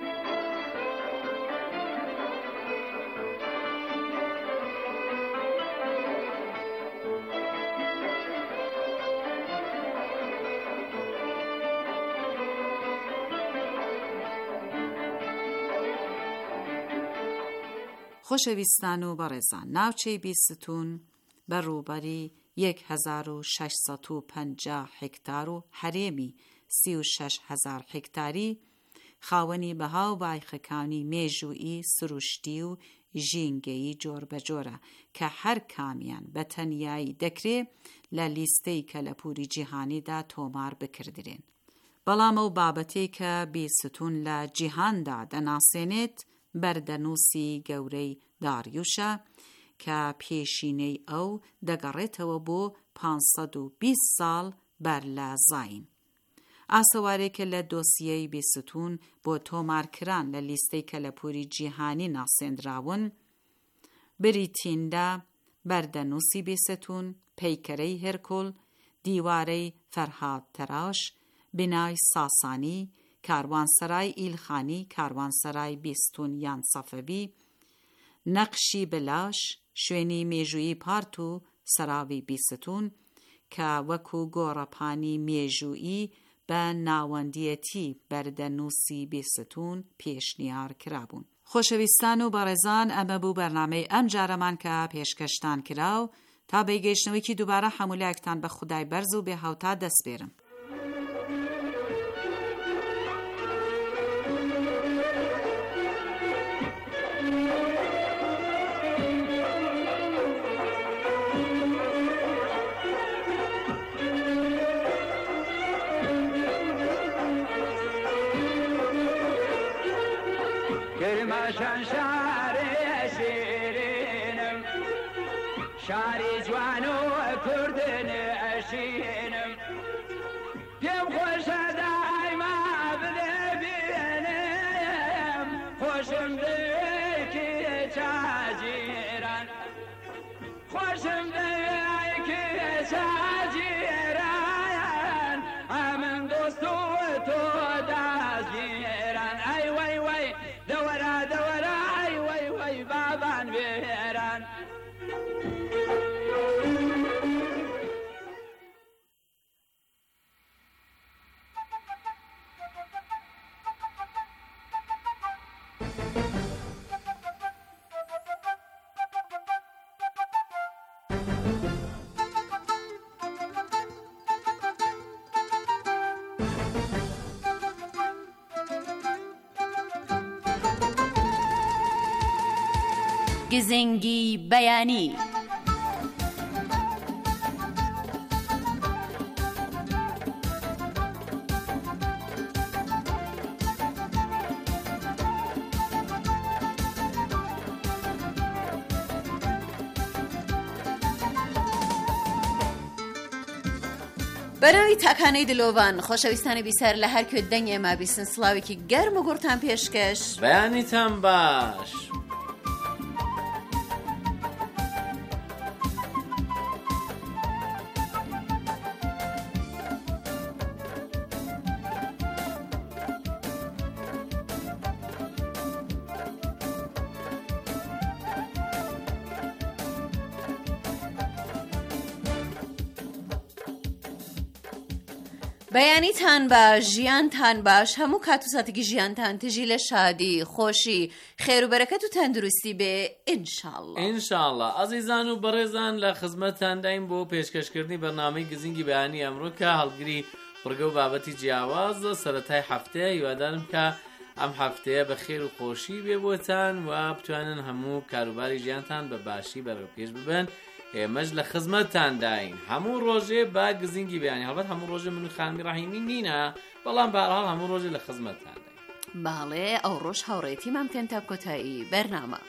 Speaker 6: خۆشەویستان و بەڕێزان، ناوچەی بیستون بەڕووبەری یەک هەزار و شەشسەد و پەنجا هێکتار و هەرێمی سی و شەش هەزار هێکتاری خاوەنی بەها و بایخەکانی مێژووئی، سروشتی و ژینگەیی جۆر بەجۆرە کە هەر کامیان بە تەنیایی دەکرێ لە لیستەی کەلەپوری جیهانیدا تۆمار بکردرێن. بەڵام ئەو بابەتەی کە بیستون لە جیهاندا دەناسێنێت بەردەنووسی گەورەی داریوشە کە پێشینەی ئەو دەگەڕێتەوە بۆ پانسەد و بیست ساڵ بەر لە زاین. ئاسەوارێکە لە دۆسیەی بیستون بۆ تۆمارکران لە لیستەی کەلەپوری جیهانی ناسێنراون بریتیندا بەردەنووسی بیستون، پەیکەرەی هێرکۆل، دیوارەی فەرهاد تەراش، بینای ساسانی، کاروانسەرای ئیلخانی، کاروانسەرای بیستون یان سەفەوی، نەقشی بلاش، شوێنی مێژووی پارت و سەراوی بیستون کە وەکو گۆڕەپانی مێژوویی بە ناوەندیەتی بەردەنووسی بیستون پێشنیار کرابوون. خۆشەویستان و بەڕێزان، ئەمە بوو بەرنامەی ئەم جارەمان کە پێشکەشتان کراو. تا بەیگەیشتنەوەیکی دووبارە هەمولایەکتان بە خودای بەرز و بێ هەوتا دەست بێرم.
Speaker 2: کرماشان شاری شیرینم، شاری جوان و کردن اشینم، پیم خوشه دایما ببینم، خوشم دیکی چاجیران، خوشم دیکی چاجیران، امن دوستو تو دازگیران. ای وی وی دورا دورا ای وی وی بابان بیران.
Speaker 1: گزنگی بەیانی. بەناوی تاکانەی دلۆڤان خۆشەویستانی بیسەر لە هەر کوێ دەنگ ئێمە بیستن سڵاوێکی گەرم و گورتان پێشکەش
Speaker 8: بەیانیتان باش.
Speaker 1: بەیانیتان باش، ژیانتان باش، هەموو کات و ساتێکی ژیانتان تژی لە شادی، خۆشی، خێر و بەرەکەت و تەندروستی بێ ئینشاءڵڵا.
Speaker 8: ئینشاءڵڵا. ئازیزان و بەڕێزان لە خزمەتتان دایم بۆ پێشکەشکردنی بەرنامەی گزینگی بەیانی ئەمڕۆ کە هەڵگری بڕگە و بابەتی جیاوازە سەرەتای هەفتەیە. هیوادارم کە ئەم هەفتەیە بە خێر و خۆشی بێ بۆتان و بتوانن هەموو کاروباری ژیانتان بە باشی بەڕێوەپێش ببن. ئێمەش لە خزمەتتان داین هەموو ڕۆژێ با گزینگی بەیانی. هەڵبەت هەموو ڕۆژێ من و خانمی ڕەحیمی نینە، بەڵام بەهەرحاڵ هەموو ڕۆژێ لە خزمەتتان داین.
Speaker 1: باڵێ ئەو ڕۆژ هاوڕێتیمان بکەن تا کۆتایی بەرنامە.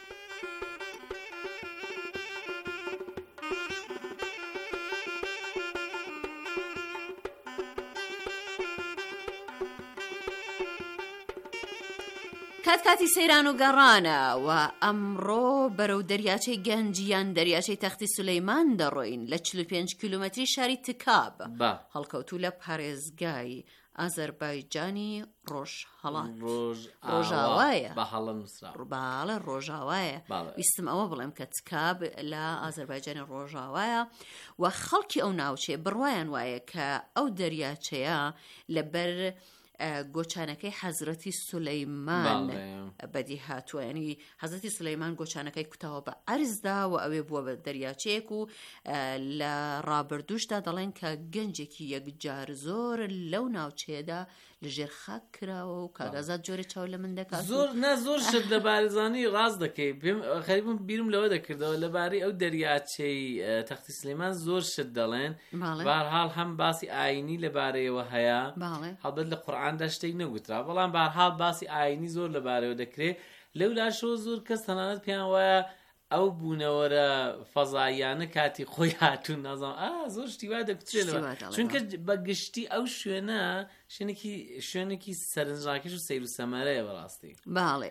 Speaker 1: کات کاتی سەیران و گەڕانە و ئەمڕۆ بەرەو دەریاچەی گەنجیان دەریاچەی تەختی سولەیمان دەڕۆین لە چل و پێنج کیلومەتری شاری تکاب هەڵکەوتوو لە پارێزگای ئازەربایجانی ڕۆژهەڵات ڕۆژاوایە
Speaker 8: بە هەڵم مسرا
Speaker 1: باڵە ڕۆژاوایە. ویستم ئەوە بڵێم کە تکاب لە ئازەربایجانی ڕۆژاوایە و خەڵکی ئەو ناوچێ بڕوایان وایە کە ئەو دەریاچەیە لەبەر گۆچانەکەی حەزرەتی سولەیمان بەدی هاتووە. ینی حەزرەتی سولەیمان گۆچانەکەی کوتاوە بە ئەرزدا و ئەوێ بووە بە دەریاچەیەک و لە ڕابردوشدا دەڵێن کە گەنجێکی یەکجار زۆر لەو ناوچەیەدا لەژێر خاک کراوە و کاگازات جۆرە چاو لە من دەکات.
Speaker 8: زۆر نە زۆر شت لە بارزانی ڕاز دەکەی. خەریبم بیرم لەوە دەکردەوە لەبارەی ئەو دەریاچەی تەختی سولەیمان زۆر شت دەڵێن. بەهەرحاڵ هەم باسی ئاینی لەبارەیەوە هەیە، هەڵبەت لە قورئاندا شتێک نەگوترا، بەڵام بەهەرحاڵ باسی ئاینی زۆر لەبارەیەوە دەکرێت. لەولاشەوە زۆر کەس تەنانەت پێیان وایە ئەو بوونەوەرە فەزاییانە کاتی خۆی هاتوون نازانم ئا زۆر شتی وا دەکوترێت لەوە، چونکە بە گشتی ئەو شوێنە شوێنێکی شوێنێکی سەرنجڕاکێش و سەیر و سەمەرەیە بەڕاستی.
Speaker 1: باڵێ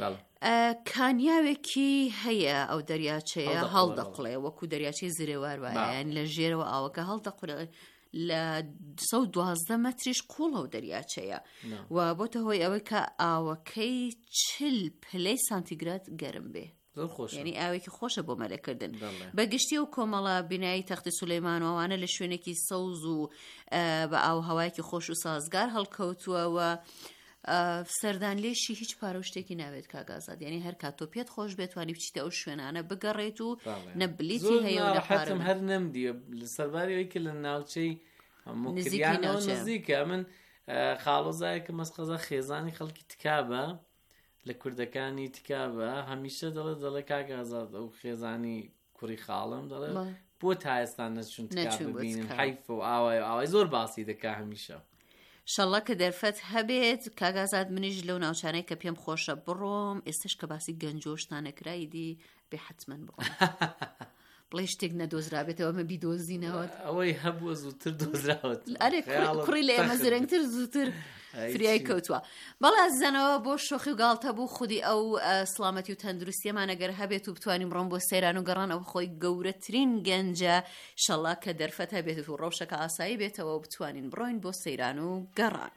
Speaker 1: کانیاوێکی هەیە ئەو دەریاچەیە هەڵدەقڵێ وەکو دەریاچەی زرێوار وایە لە ژێرەوە ئاوەکە هەڵدەقڵێ لە سەد و دوازدە مەتریش قوڵە و دەریاچەیە و بۆتە هۆی ئەوەی کە ئاوەکەی چل پلەی سانتیگراد گەرم بێ. یعنی ئاوێکی خۆشە بۆ مەلەکردن. بەگشتی و کۆمەڵە بینایی تەختی سولەیمان وانە لە شوێنێکی سەوز و بە ئاو هەوایەکی خۆش و سازگار هەڵکەوتووە و سەردان لێشی هیچ پارە و شتێکی ناوێت کاگازات. یعنی هەر کات تۆ پێت خۆش بێت توانی بچیتە ئەو شوێنانە بگەڕێت و نەبلیتی هەیە و
Speaker 8: حتم هەر نەمدیە سەرباری کە لە ناوچەی هەمووکریانەوە نزیکە. من خاڵۆزایەکە مەسقەزە خێزانی خەڵکی تکابە لە کوردەکانی تکابە هەمیشە دەڵێ دەڵێ کاگازات ئەو خێزانی کوڕی خاڵم دەڵێ بۆ تا ئێستا نەچون تکاب ببینن حیفە و ئاوای و ئاوای زۆر باسی دەکا هەمیشە.
Speaker 1: شەڵڵا کە دەرفەت هەبێت کاگازات منیش لەو ناوچانەی کە پێم خۆشە بڕۆم. ئێستش کە باسی گەنجۆشتانەکرایی دی بێ حتمەن بڕۆم بڵێ شتێک نەدۆزرابێتەوە ئەمە بیدۆزینەوە
Speaker 8: ئەوەی هەبووە زووتر دۆزراوت.
Speaker 1: ئەرێ کوڕی لە ئێمە زرەنگتر زووتر فریای کەوتووە. بەڵێ ئازیزانەوە بۆ شۆخی و گاڵتە بوو خودی ئەو سڵامەتی و تەندروستیەمان ئەگەر هەبێت و بتوانین بڕۆم بۆ سەیران و گەڕان ئەو خۆی گەورەترین گەنجە شەڵا کە دەرفەت هەبێت و ڕەوشەکە ئاسایی بێتەوە و بتوانین بڕۆین بۆ سەیران و گەڕان.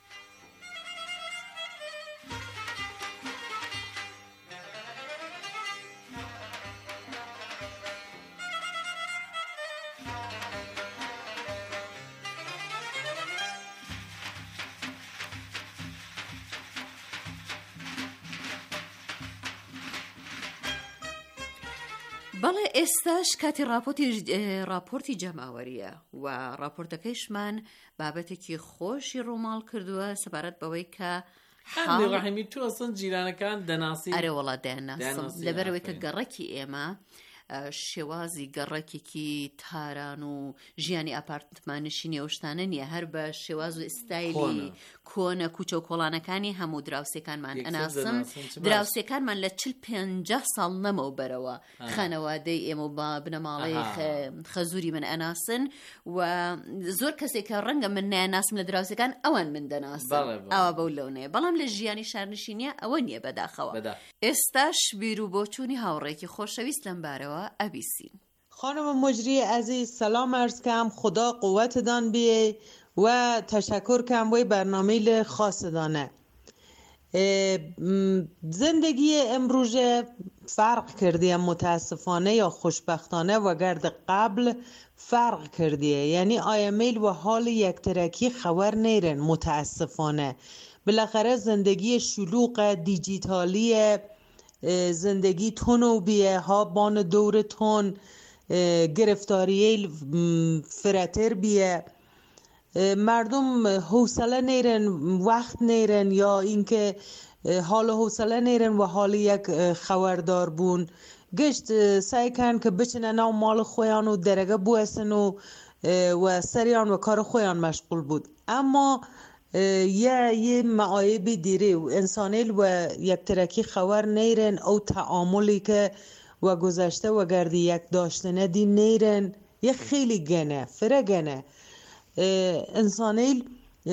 Speaker 1: بەڵێ ئێستاش کاتی راپۆرتی جەماوەریە و راپۆرتەکەیشمان بابەتێکی خۆشی ڕووماڵ کردووە سەبارەت بەوەی کە
Speaker 8: ڕەحیمی تو ئەسڵ جیرانەکان دەناسی.
Speaker 1: ئەرێ وەڵا دەناسم لەبەرەوەی کە گەڕەکی ئێمە شێوازی گەڕەکێکی تاران و ژیانی ئاپارتمانشینی ئەوشتانە نییە، هەر بە شێواز و ئستایلی کۆنە کوچە و کۆڵانەکانی هەموو دراوسەکانمان ئەناسم. دراوسەکانمان لە چل پێنجە ساڵ نەمەوە بەرەوە خانەوادەی ئێمە بە بنەماڵەی خەزووری من ئەناسن و زۆر کەسێک کە ڕەنگە من ناناسم لە دراوسەکان ئەوان من دەناسن، ئەوە بەو لەونەیە. بەڵام لە ژیانی شارنشینیە ئەوە نییە بەداخەوە. ئێستاش بیر و بۆچوونی هاوڕێکی خۆشەویست لەم بارەوە ئەبیسین.
Speaker 9: خانم مجری عزیز سلام عرض کم، خدا قوتدان بیه و تشکر کم وی برنامه خاص دانه. زندگی امروزه فرق کردیه متاسفانه یا خوشبختانه و گرد قبل فرق کردیه، یعنی آیمیل و حال یک ترکی خبر نیرن متاسفانه. بالاخره زندگی شلوغ دیجیتالی، زندگی تونو بیه ها بان دور تون، گرفتاری فراتر بیه، مردم حوصله نیرن، وقت نیرن، یا اینکه حال حوصله نیرن و حال یک خبردار بون گشت سعی کن که بچنه ناو مال خویان و درگه بوسن و و سریان و کار خویان مشغول بود. اما یه یه معایبی دیره و انسانیل و یک ترکی خبر نیرن او تعاملی که و گذشته و گردی یک داشتنه دی نیرن، یه خیلی گنه فره گنه انسانیل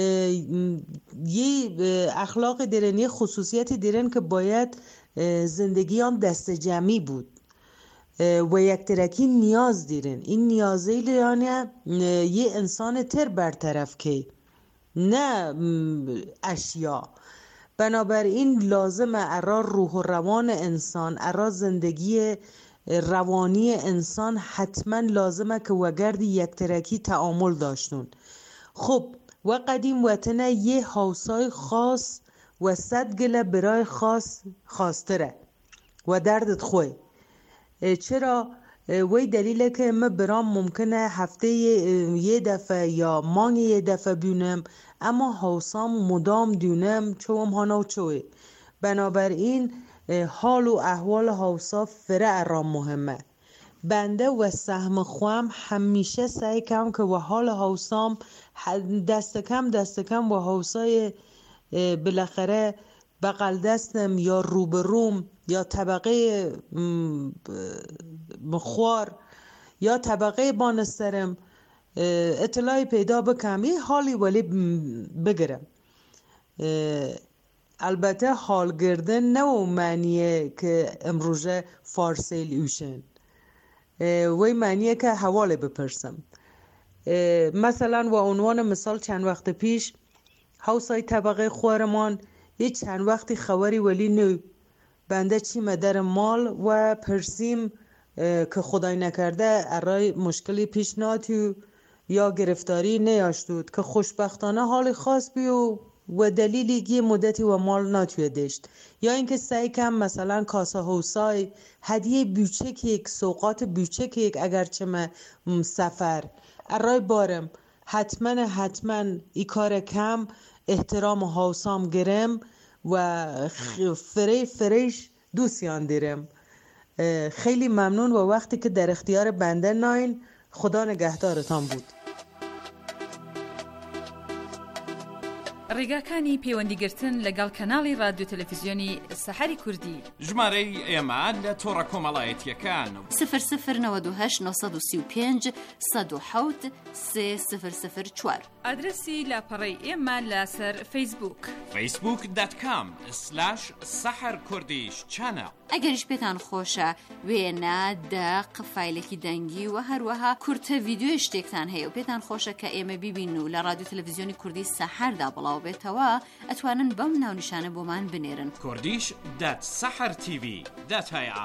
Speaker 9: یه اخلاق دیرن، یه خصوصیتی دیرن که باید زندگی هم دست جمعی بود و یک ترکی نیاز دیرن. این نیازی لیانه یه انسان تر برطرف که نه اشیا. بنابراین لازمه ارا روح و روان انسان، ارا زندگی روانی انسان حتما لازمه که وگردی یک ترکی تعامل داشتون. خب و قدیم وطنه یه حوصای خاص و صد گله برای خاص خاستره و دردت خوی. چرا؟ وی دلیله که ما برام ممکنه هفته یه دفعه یا مانگ یه دفعه بیونم، اما حوصام مدام دیونم چوم هانو چوی. بنابراین حال و احوال حوصا فره ارام مهمه. بنده و سهم خوام همیشه سعی کم که و حال حوصام دست کم دست کم و حوصای بالاخره بغل دستم یا روبروم یا طبقه مخوار یا طبقه بانسترم اطلاعی پیدا بکم، یه حالی ولی بگرم. البته حال گردن نه معنیه که امروزه فارسیل اوشن، وی معنیه که حواله بپرسم. مثلا و عنوان مثال چند وقت پیش حوصای طبقه خوارمان یه چند وقتی خبری ولی نو بنده چی مدر مال و پرسیم که خدای نکرده ارای مشکلی پیش ناتیو یا گرفتاری نیاشتود که خوشبختانه حال خاص بیو و دلیلی یه مدتی و مال ناتیو داشت، یا اینکه سعی کم مثلا کاسه حوصای هدیه بیوچک یک سوقات بیوچک یک اگرچه من سفر ارای بارم حتما حتما ای کار کم احترام حوصام گرم و فری فریش دوستیان دیرم. خیلی ممنون و وقتی که در اختیار بنده ناین، خدا نگهدارتان بود.
Speaker 10: ڕێگاکانی پەیوەندیگرتن لەگەڵ کەناڵی رادیۆ تەلەڤیزیۆنی سەحەری کوردی.
Speaker 3: ژمارەی ئێمە لە تۆڕە کۆمەڵایەتیەکان
Speaker 1: سفر سفر نەوەد و هەشت نۆسەد و سی و پێنج سەد و حەوت سێ سفر سفر چوار.
Speaker 10: ئادرسی لاپەڕەی ئێمە لەسەر فەیسبووک
Speaker 3: فەیسبووک دات کام سلاش سەحەر کوردیش چانەڵ.
Speaker 1: ئەگەریش پێتان خۆشە وێنە دەق فایلێکی دەنگی و هەروەها کورتە ڤیدیۆی شتێکتان هەیە و پێتان خۆشە کە ئێمە بیبین و لە رادیۆ تەلەڤیزیۆنی کوردی سەحەردا بڵاو بێتەوە، ئەتوانن بەم ناونیشانە بۆمان بنێرن.
Speaker 3: کوردیش دات سەحەر تیڤی دات هەیە.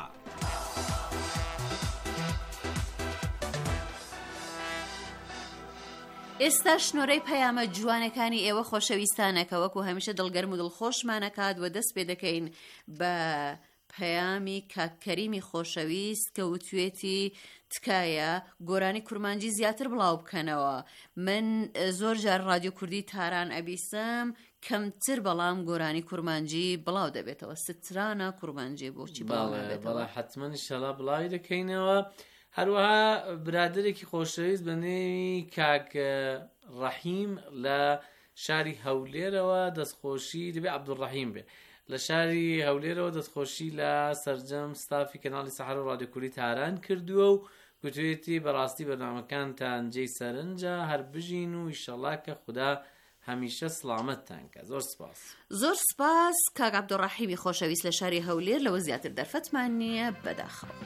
Speaker 1: ئێستا شنۆرەی پەیامە جوانەکانی ئێوە خۆشەویستانەکە وەکو هەمیشە دڵگەرم و دڵخۆشمانەکات و دەست پێ دەکەین بە پەیامی کاکەریمی خۆشەویست کە وتوێتی تکایە گۆرانی کورمانجی زیاتر بڵاو بکەنەوە. من زۆر جار رادیۆ کوردی تاران ئەبیسم کەمتر بەڵام گۆرانی کورمانجی بڵاو دەبێتەوە. سترانە کورمانجی بۆچی بڵاو
Speaker 8: بەڵێ حتمما ئینشەڵا بڵاوی دەکەینەوە. هەروەها برادرێکی خۆشەویست بە نێوی کاک ڕەحیم لە شاری هەولێرەوە دەستخۆشی دەبێ عەبدوڕەحیم بێ لە شاری هەولێرەوە دەستخۆشی لە سەرجەم ستافی کەناڵی سەحەر و رادیۆ کوردی تاران کردووە و گوتوێتی بەڕاستی بەرنامەکانتان جێی سەرنجە هەر بژین و ئینشەڵا کە خودا هەمیشە سڵامەتتان کە. زۆر سپاس.
Speaker 1: زۆر سپاس کاک عەبدوڕەحیمی خۆشەویست لە شاری هەولێر. لەوە زیاتر دەرفەتمان نییە بەداخەوە.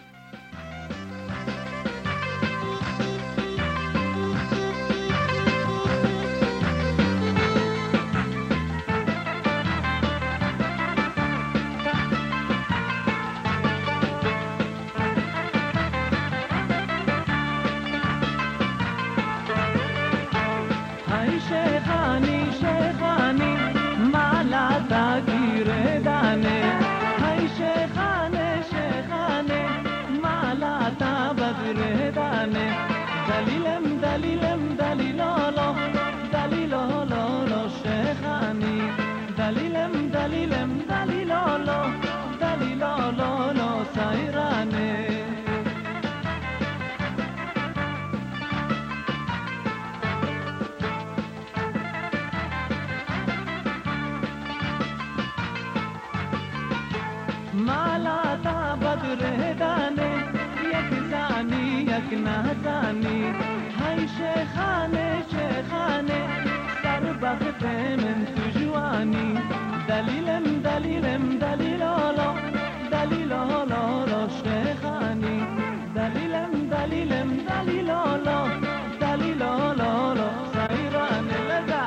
Speaker 11: نازانی های شیخانه شیخانه سر بخت من تو جوانی دلیلم دلیلم دلیلالا دلیلالا شیخانی دلیلم دلیلم دلیلالا دلیلالا سیران لذا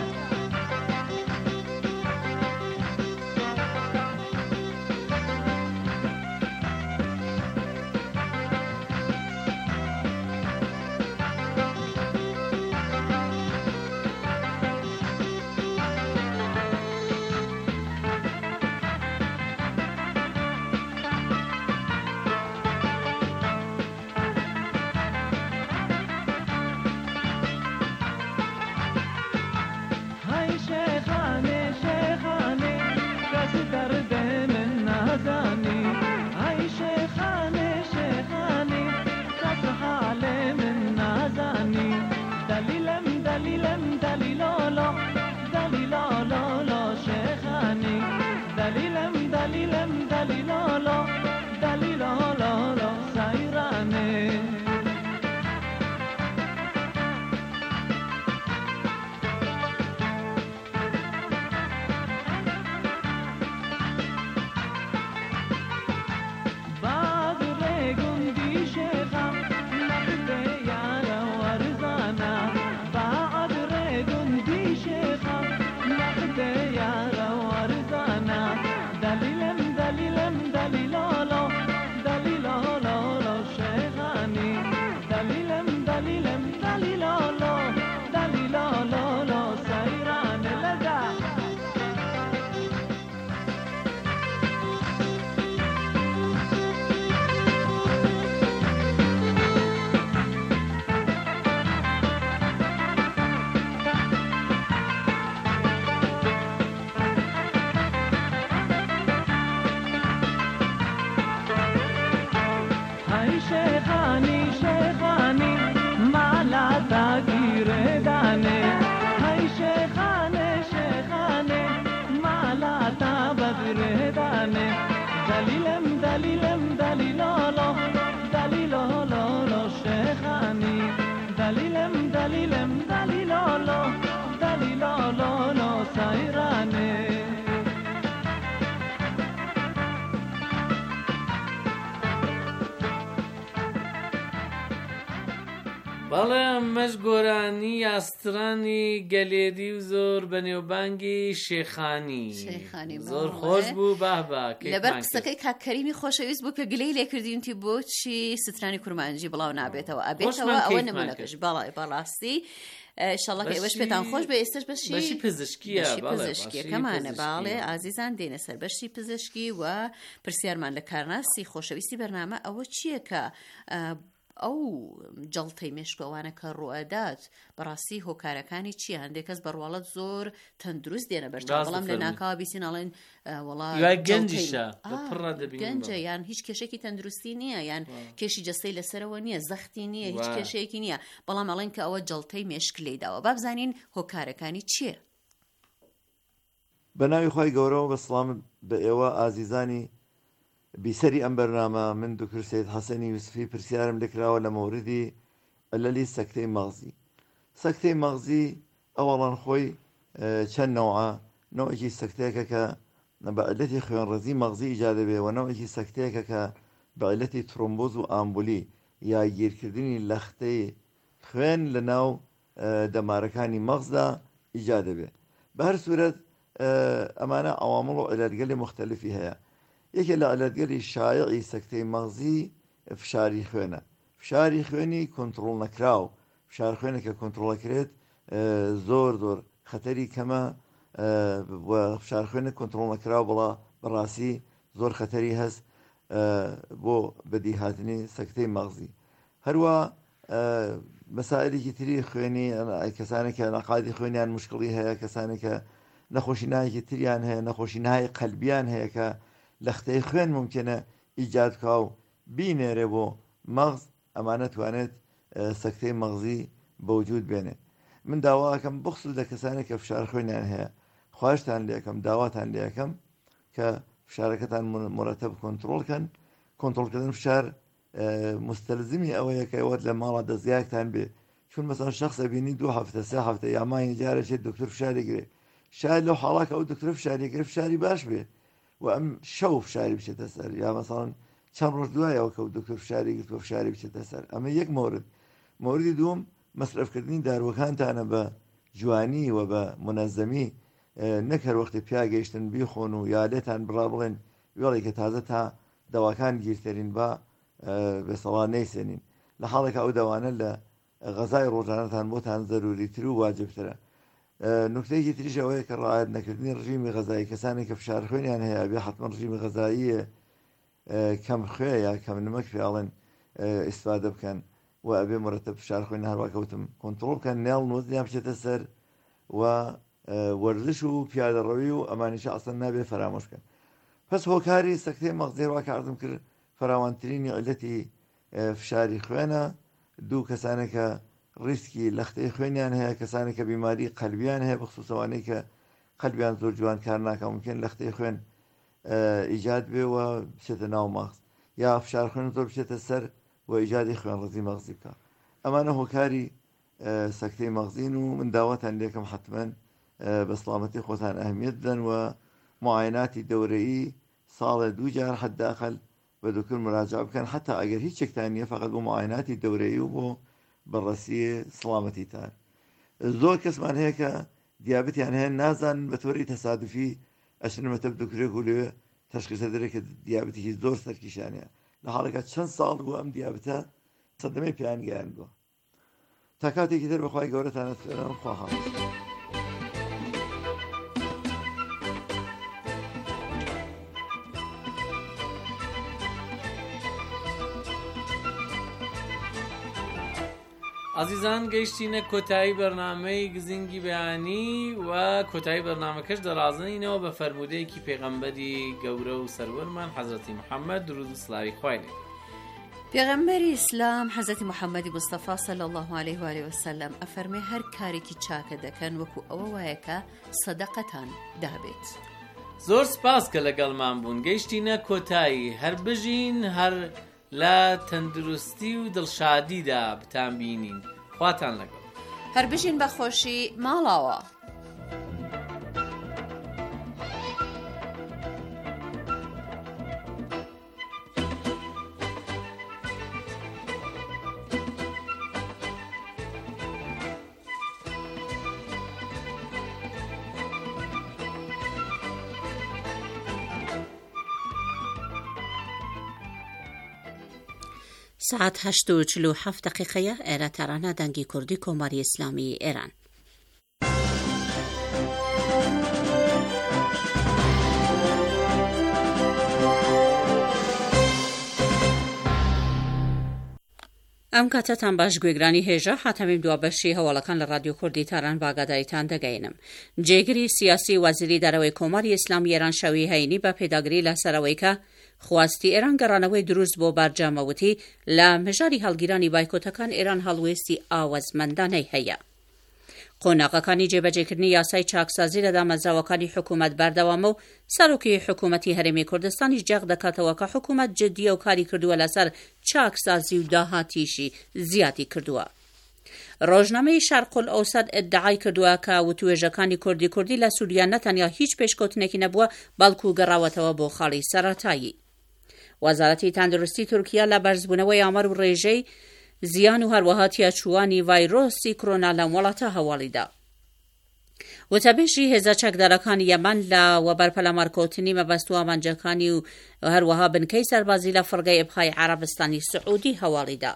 Speaker 8: بەڵێ ئەمەش گۆرانی یاسترانی گەلێدی و زۆر بەنێوبانگی شێخانی زۆر خۆش بوو. بابا
Speaker 1: لەبەر قسەکەی کاکەریمی خۆشەویست بوو کە گلەی لێکردیونتی بۆچی سترانی کورمانجی بڵاو نابێتەوە ئەبێتەوە ئەوە نمونەکەش. بەڵێ بەڕاستی ئینشاڵڵا ئێوەش پێتان خۆش بە ئێستش بەشی
Speaker 8: بەشی پزیشکیە
Speaker 1: پزیشکیەکەمانە باڵێ ئازیزان دێنە سەر بەشی پزیشکی و پرسیارمان لە کارناسی خۆشەویستی بەرنامە ئەوە چییە کە ئەو جەڵتەی مێشکەوانە کە ڕوئەدات بەڕاستی هۆکارەکانی چیە؟ هەندێک کەس بەڕواڵەت زۆر تەندروست دێنە بەشدا بەڵام لە ناکاوە بیسین ئەڵێن وەڵا گەنجە یان هیچ کێشێکی تەندروستی نییە یان کێشی جەستەی لەسەرەوە نییە زەختی نییە هیچ کێشەیەکی نییە بەڵام ئەڵێن کە ئەوە جەڵتەی مێشک لێداوە با بزانین هۆکارەکانی چییە؟
Speaker 12: بە ناوی خۆی گەورەوە بە سڵام بە ئێوە ئازیزانی بیسەری ئەم بەرنامە من دوکتۆر سەید حەسەنی یوسفی پرسیارم لێکراوە لە مەوردی ئەلەلی سەکتەی مەغزی. سەکتەی مەغزی ئەوەڵان خۆی چەند نەوعە، نەوەیەکی سەکتەیەکە کە بە عیلەتی خوێنڕەزی مەغزی ئیجاد دەبێ و نەوەیەکی سەکتەیەکە کە بە عیلەتی ترۆمبۆز و ئامبولی یا گیرکردنی لەختەی خوێن لە ناو دەمارەکانی مەغزدا ئیجاد دەبێ. بە هەر سوورەت ئەمانە ئەوامڵ و عیلەتگەلی مختلفی هەیە. یەکێ لە عیلەتگەلی شایعی سەکتەی مەغزی فشاری خوێنە. فشاری خوێنی کۆنتڕۆڵ نەکراو، فشار خوێنە کە کۆنتڕۆڵەکرێت زۆر زۆر خەتەری کەمە، فشار خوێنە کۆنتڕۆڵ نەکراو بڵا بەڕاستی زۆر خەتەری هەست بۆ بەدیهاتنی سەکتەی مەغزی. هەروە مەسائلێکی تری خوێنی کەسانێکە نەقادی خوێنیان مشکڵی هەیە، کەسانێکە نەخۆشی نایەکی تریان هەیە، نەخۆشی نای قەلبیان هەیە کە لەختەی خوێن ممکنە ئیجاد کا و بینێرێ بۆ مەغز، ئەمانە توانێت سەکتەی مەغزی بەوجود بێنێ. من داواکەم بخصوص لە کەسانێک کە فشار خوێنیان هەیە خواشتان لێکەم داواتان لێەکەم کە فشارەکەتان مرەتەب کۆنتڕۆڵکەن. کۆنتڕۆڵکردن فشار مستەلزمی ئەوەیە کە ئەوەت لە ماڵە دەستگایەکتان بێ، چون مەسەڵەن شەخصە بینی دوو هەفتە سێ هەفتە یا مانگی جارێکێت دکتۆر فشارێگرێ، شاید لەو حاڵاکە ئەو دکتۆر فشارێگرێ فشاری باش بێ و ئەم شەو فشاری بچێتە سەر، یا مەسەڵەن چەند ڕۆژ دوایەوە کە دکتۆر فشاری گرت و فشاری بچێتە سەر. ئەمە یەک مۆرد. مۆردی دووەم مەصرفکردنی داروەکانتانە بە جوانی و بە منەزەمی، نەک هەر وەختی پیاگەیشتن بیخۆن و یا لێتان بڕا بڵێن وێڵێک کە تازە تا دەواکان گیرترین با بێسەڵات نەیسێنین، لە حاڵێکە ئەو دەوانە لە غەزای ڕۆژانەتان بۆتان زەروریتر و واجبترە. نکتەیەکی تریش ئەوەیە کە ڕعایەت نەکردنی ڕژیمی غەزایی، کەسانی کە فشار خوێنیان هەیە بێ حتمما ڕژیمی غەزاییە کەم خوێ یا کەم نمەک پێڵێن ئیسفادە بکەن و ئەبێ مرەتەب فشار خوێن هەروەکەوتم کۆنتڕۆڵ بکەن، نێڵ نوزیان بچێتە سەر و وەرزش و پیادەڕەوی و ئەمانیش ئەسڵ نابێ فەرامۆش بکەن. پس هۆکاری سەکتەی مەغزی ڕواکە عەرزم کرد فراوانترینی عیلەتی فشاری خوێنە. دوو کەسانێکە ڕیسکی لەختەی خوێنیان هەیە، کەسانێکە بیماری قەلبیان هەیە بەخصووسەوانەی کە قەلبیان زۆر جوان کار ناکە ممکن لەختەی خوێن ئیجاد بێ و بچێتە ناو مەغز، یا فشار خوێن زۆر بچێتە سەر و ئیجادی خوێنڕەزی مەغزی بکە. ئەمانە هۆکاری سەکتەی مەغزین و من داواتان لێکم حتمەن بە سڵامەتی خۆتان ئەهمیەت بدەن و معایناتی دەورەیی ساڵە دوو جار حەداقل بە دکتۆر مراجعە بکەن، حتا ئەگەر هیچ شتێکتان نییە فقط بۆ معایناتی دەورەیی و بۆ بەڕەسی سڵامەتیتان. زۆر کەسمان هەیە کە دیابەتیان هەیە نازان بە تۆری تەسادوفی ئەچنە مەتەب دکتۆرێک و لێوێ تەشخیصە دەرێکە دیابەتێکی زۆر سەرکیشانەیە، لە حاڵێکە چەند ساڵ بوو ئەم دیابەتە سەدەمەی پێیان گەیاندووە. تا کاتێکی تر بەخوای گەورەتانە سپێرم. خوا حافظ.
Speaker 8: عزیزان گەیشتینە کۆتایی بەرنامەی گزینگی بەیانی و کۆتایی بەرنامەکەش دەڕازنینەوە بە فەرمودەیەکی پێغەمبەری گەورە و سەروەرمان حەزرەتی محەممەد درود و سڵاوی خوای لێ.
Speaker 1: پێغەمبەری ئیسلام حەزرەتی محەممەدی مستەفا صلی الله علیه و آله و سلم ئەفەرمێ هەر کارێکی چاکە دەکەن وەکو ئەوە وایە کە سەدەقەتان دابێت.
Speaker 8: زۆر سپاس کە لەگەڵمان بوون. گەیشتینە کۆتایی، هەر بژین هەر لە تەندروستی و دڵشادیدا بتان بینین. خواتان لەگەڵ.
Speaker 1: هەر بژین بە خۆشی ماڵاوە. ساعت هشت و چلو هفت دقیقه ایره ترانه دنگی کردی کماری اسلامی ایران. ئەم کاتەتان باش گوێگرانی هێژە حاتەمیم دوابەشی هەواڵەکان لە رادیۆ کوردی تاران باگاداریتان دەگەینم. جێگری سیاسی وەزیری دەرەوەی کۆماری ئیسلامی ئێران شەوی هەینی بە پێداگری لەسەرەوەی کە خواستی ئێران گەڕانەوەی دروست بۆ بەرجامەوتی لە مژاری هەڵگیرانی بایکۆتەکان ئێران هەڵوێستی ئاوەزمەندانەی هەیە. قۆناغەکانی جێبەجێکردنی یاسای چاکسازی لە دامەزراوەکانی حکوومەت بەردەوامە و سەرۆکی حکوومەتی هەرێمی کوردستانی جەغ دەکاتەوە کە حکوومەت جددیە و کاری کردووە لەسەر چاکسازی و داهاتیشی زیاتی کردووە. ڕۆژنامەی شەرق ئەوسەد ئیدعای کردووە کە وتوێژەکانی کوردی کوردی لە سووریا نەتەنیا هیچ پێشکەوتنێکی نەبووە بەڵکو گەڕاوەتەوە بۆ خاڵی سەرەتایی. وەزارەتی تەندروستی تورکیا لە بەرزبوونەوەی ئامەر و ڕێژەی زیان و هەروەها تیاچوانی ڤایرۆسی کۆرۆنا لەم وڵاتە هەواڵیدا. وتەبێژی هێزە چەکدارەکانی یەمەن لە وەبەرپەلەمارکۆتنی مەبەست و ئامانجەکانی و هەروەها بنکەی سەربازی لە فڕگەی ئەبخای عەرەبستانی سعودی هەواڵیدا.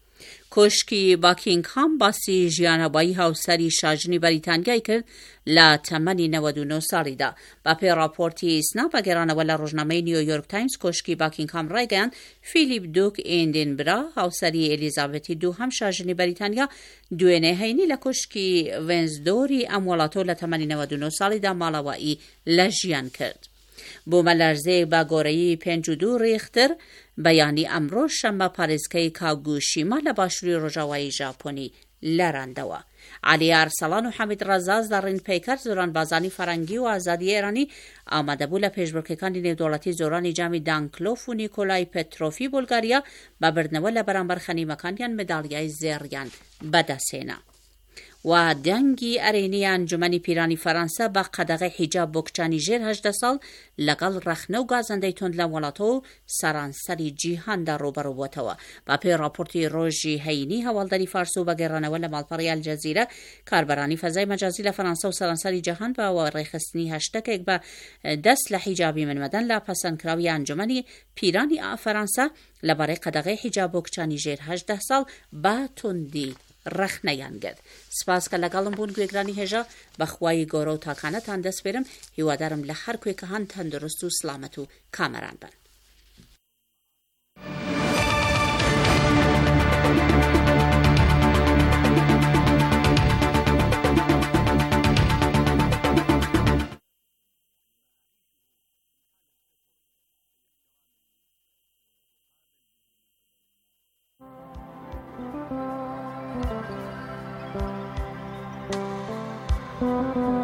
Speaker 1: کۆشکی باکینگهام باسی ژیانەبایی هاوسەری شاژنی بەریتانیای کرد لە تەمەنی نەوەد و نۆ ساڵیدا. بە پێی راپۆرتی سنا بەگێڕانەوە لە ڕۆژنامەی نیویۆرک تایمز کۆشکی باکینگهام ڕایگەیاند فیلیپ دوک ئێندینبرا هاوسەری ئێلیزابێتی دووهەم شاژنی بەریتانیا دوێنێ هەینی لە کۆشکی ڤێنزدۆری ئەم وڵاتۆ لە تەمەنی نەوەد و نۆ ساڵیدا ماڵەوایی لە ژیان کرد. بوومە لەرزەیەک بە گۆرەیی پێنج و دوو ڕێختر بەیانی ئەمڕۆ شەمە پارێزکەی کاگوشیما لە باشووری ڕۆژاوایی ژاپۆنی لەراندەوە. عەلی ئارسەڵان و حەمید ڕەزاز لە ڕینپەیکەر زۆرانبازانی فەرەنگی و ئازادی ئێرانی ئامادەبوو لە پێشبڕکێکانی نێودەوڵەتی زۆرانی جامی دانکلۆف و نیکۆلای پێترۆفی بولگاریا بە بردنەوە لە بەرامبەر خەنیمەکانیان مداڵیای زێڕیان بەدەستهێنا. و دەنگی ئەرێنی ئەنجومەنی پیرانی فەرەنسا بە قەدەغەی حیجاب بۆ کچانی ژێر هەژدە ساڵ لەگەڵ ڕەخنە و گازەندەی تۆند لە وڵاتەوە و سەرانسەری جیهاندا ڕوبەڕوو بووەتەوە. با پێی راپۆرتی ڕۆژی هەینی هەواڵدەری فارس و بەگێڕانەوە لە ماڵپەڕی ئەلجەزیرە کاربەرانی فەزای مەجازی لە فەرەنسا و سەرانسەری جیهان بە ڕێخستنی هەشتەکێک بە دەست لە حیجابی منمەدەن لە پەسەندکراوی ئەنجومەنی پیرانی فەرەنسا لەبارەی قەدەغەی حیجاب بۆ کچانی ژێر هەژدە ساڵ بە توندی ڕەخنەیان گرت. سپاس کە لەگەڵم بوون گوێگرانی هێژە بەخوای گەورە و تاکانەتان دەست بێرم. هیوادارم لە هەر کوێکە هەن تەندروست و سلامەت و کامەران بن.
Speaker 11: Thank you.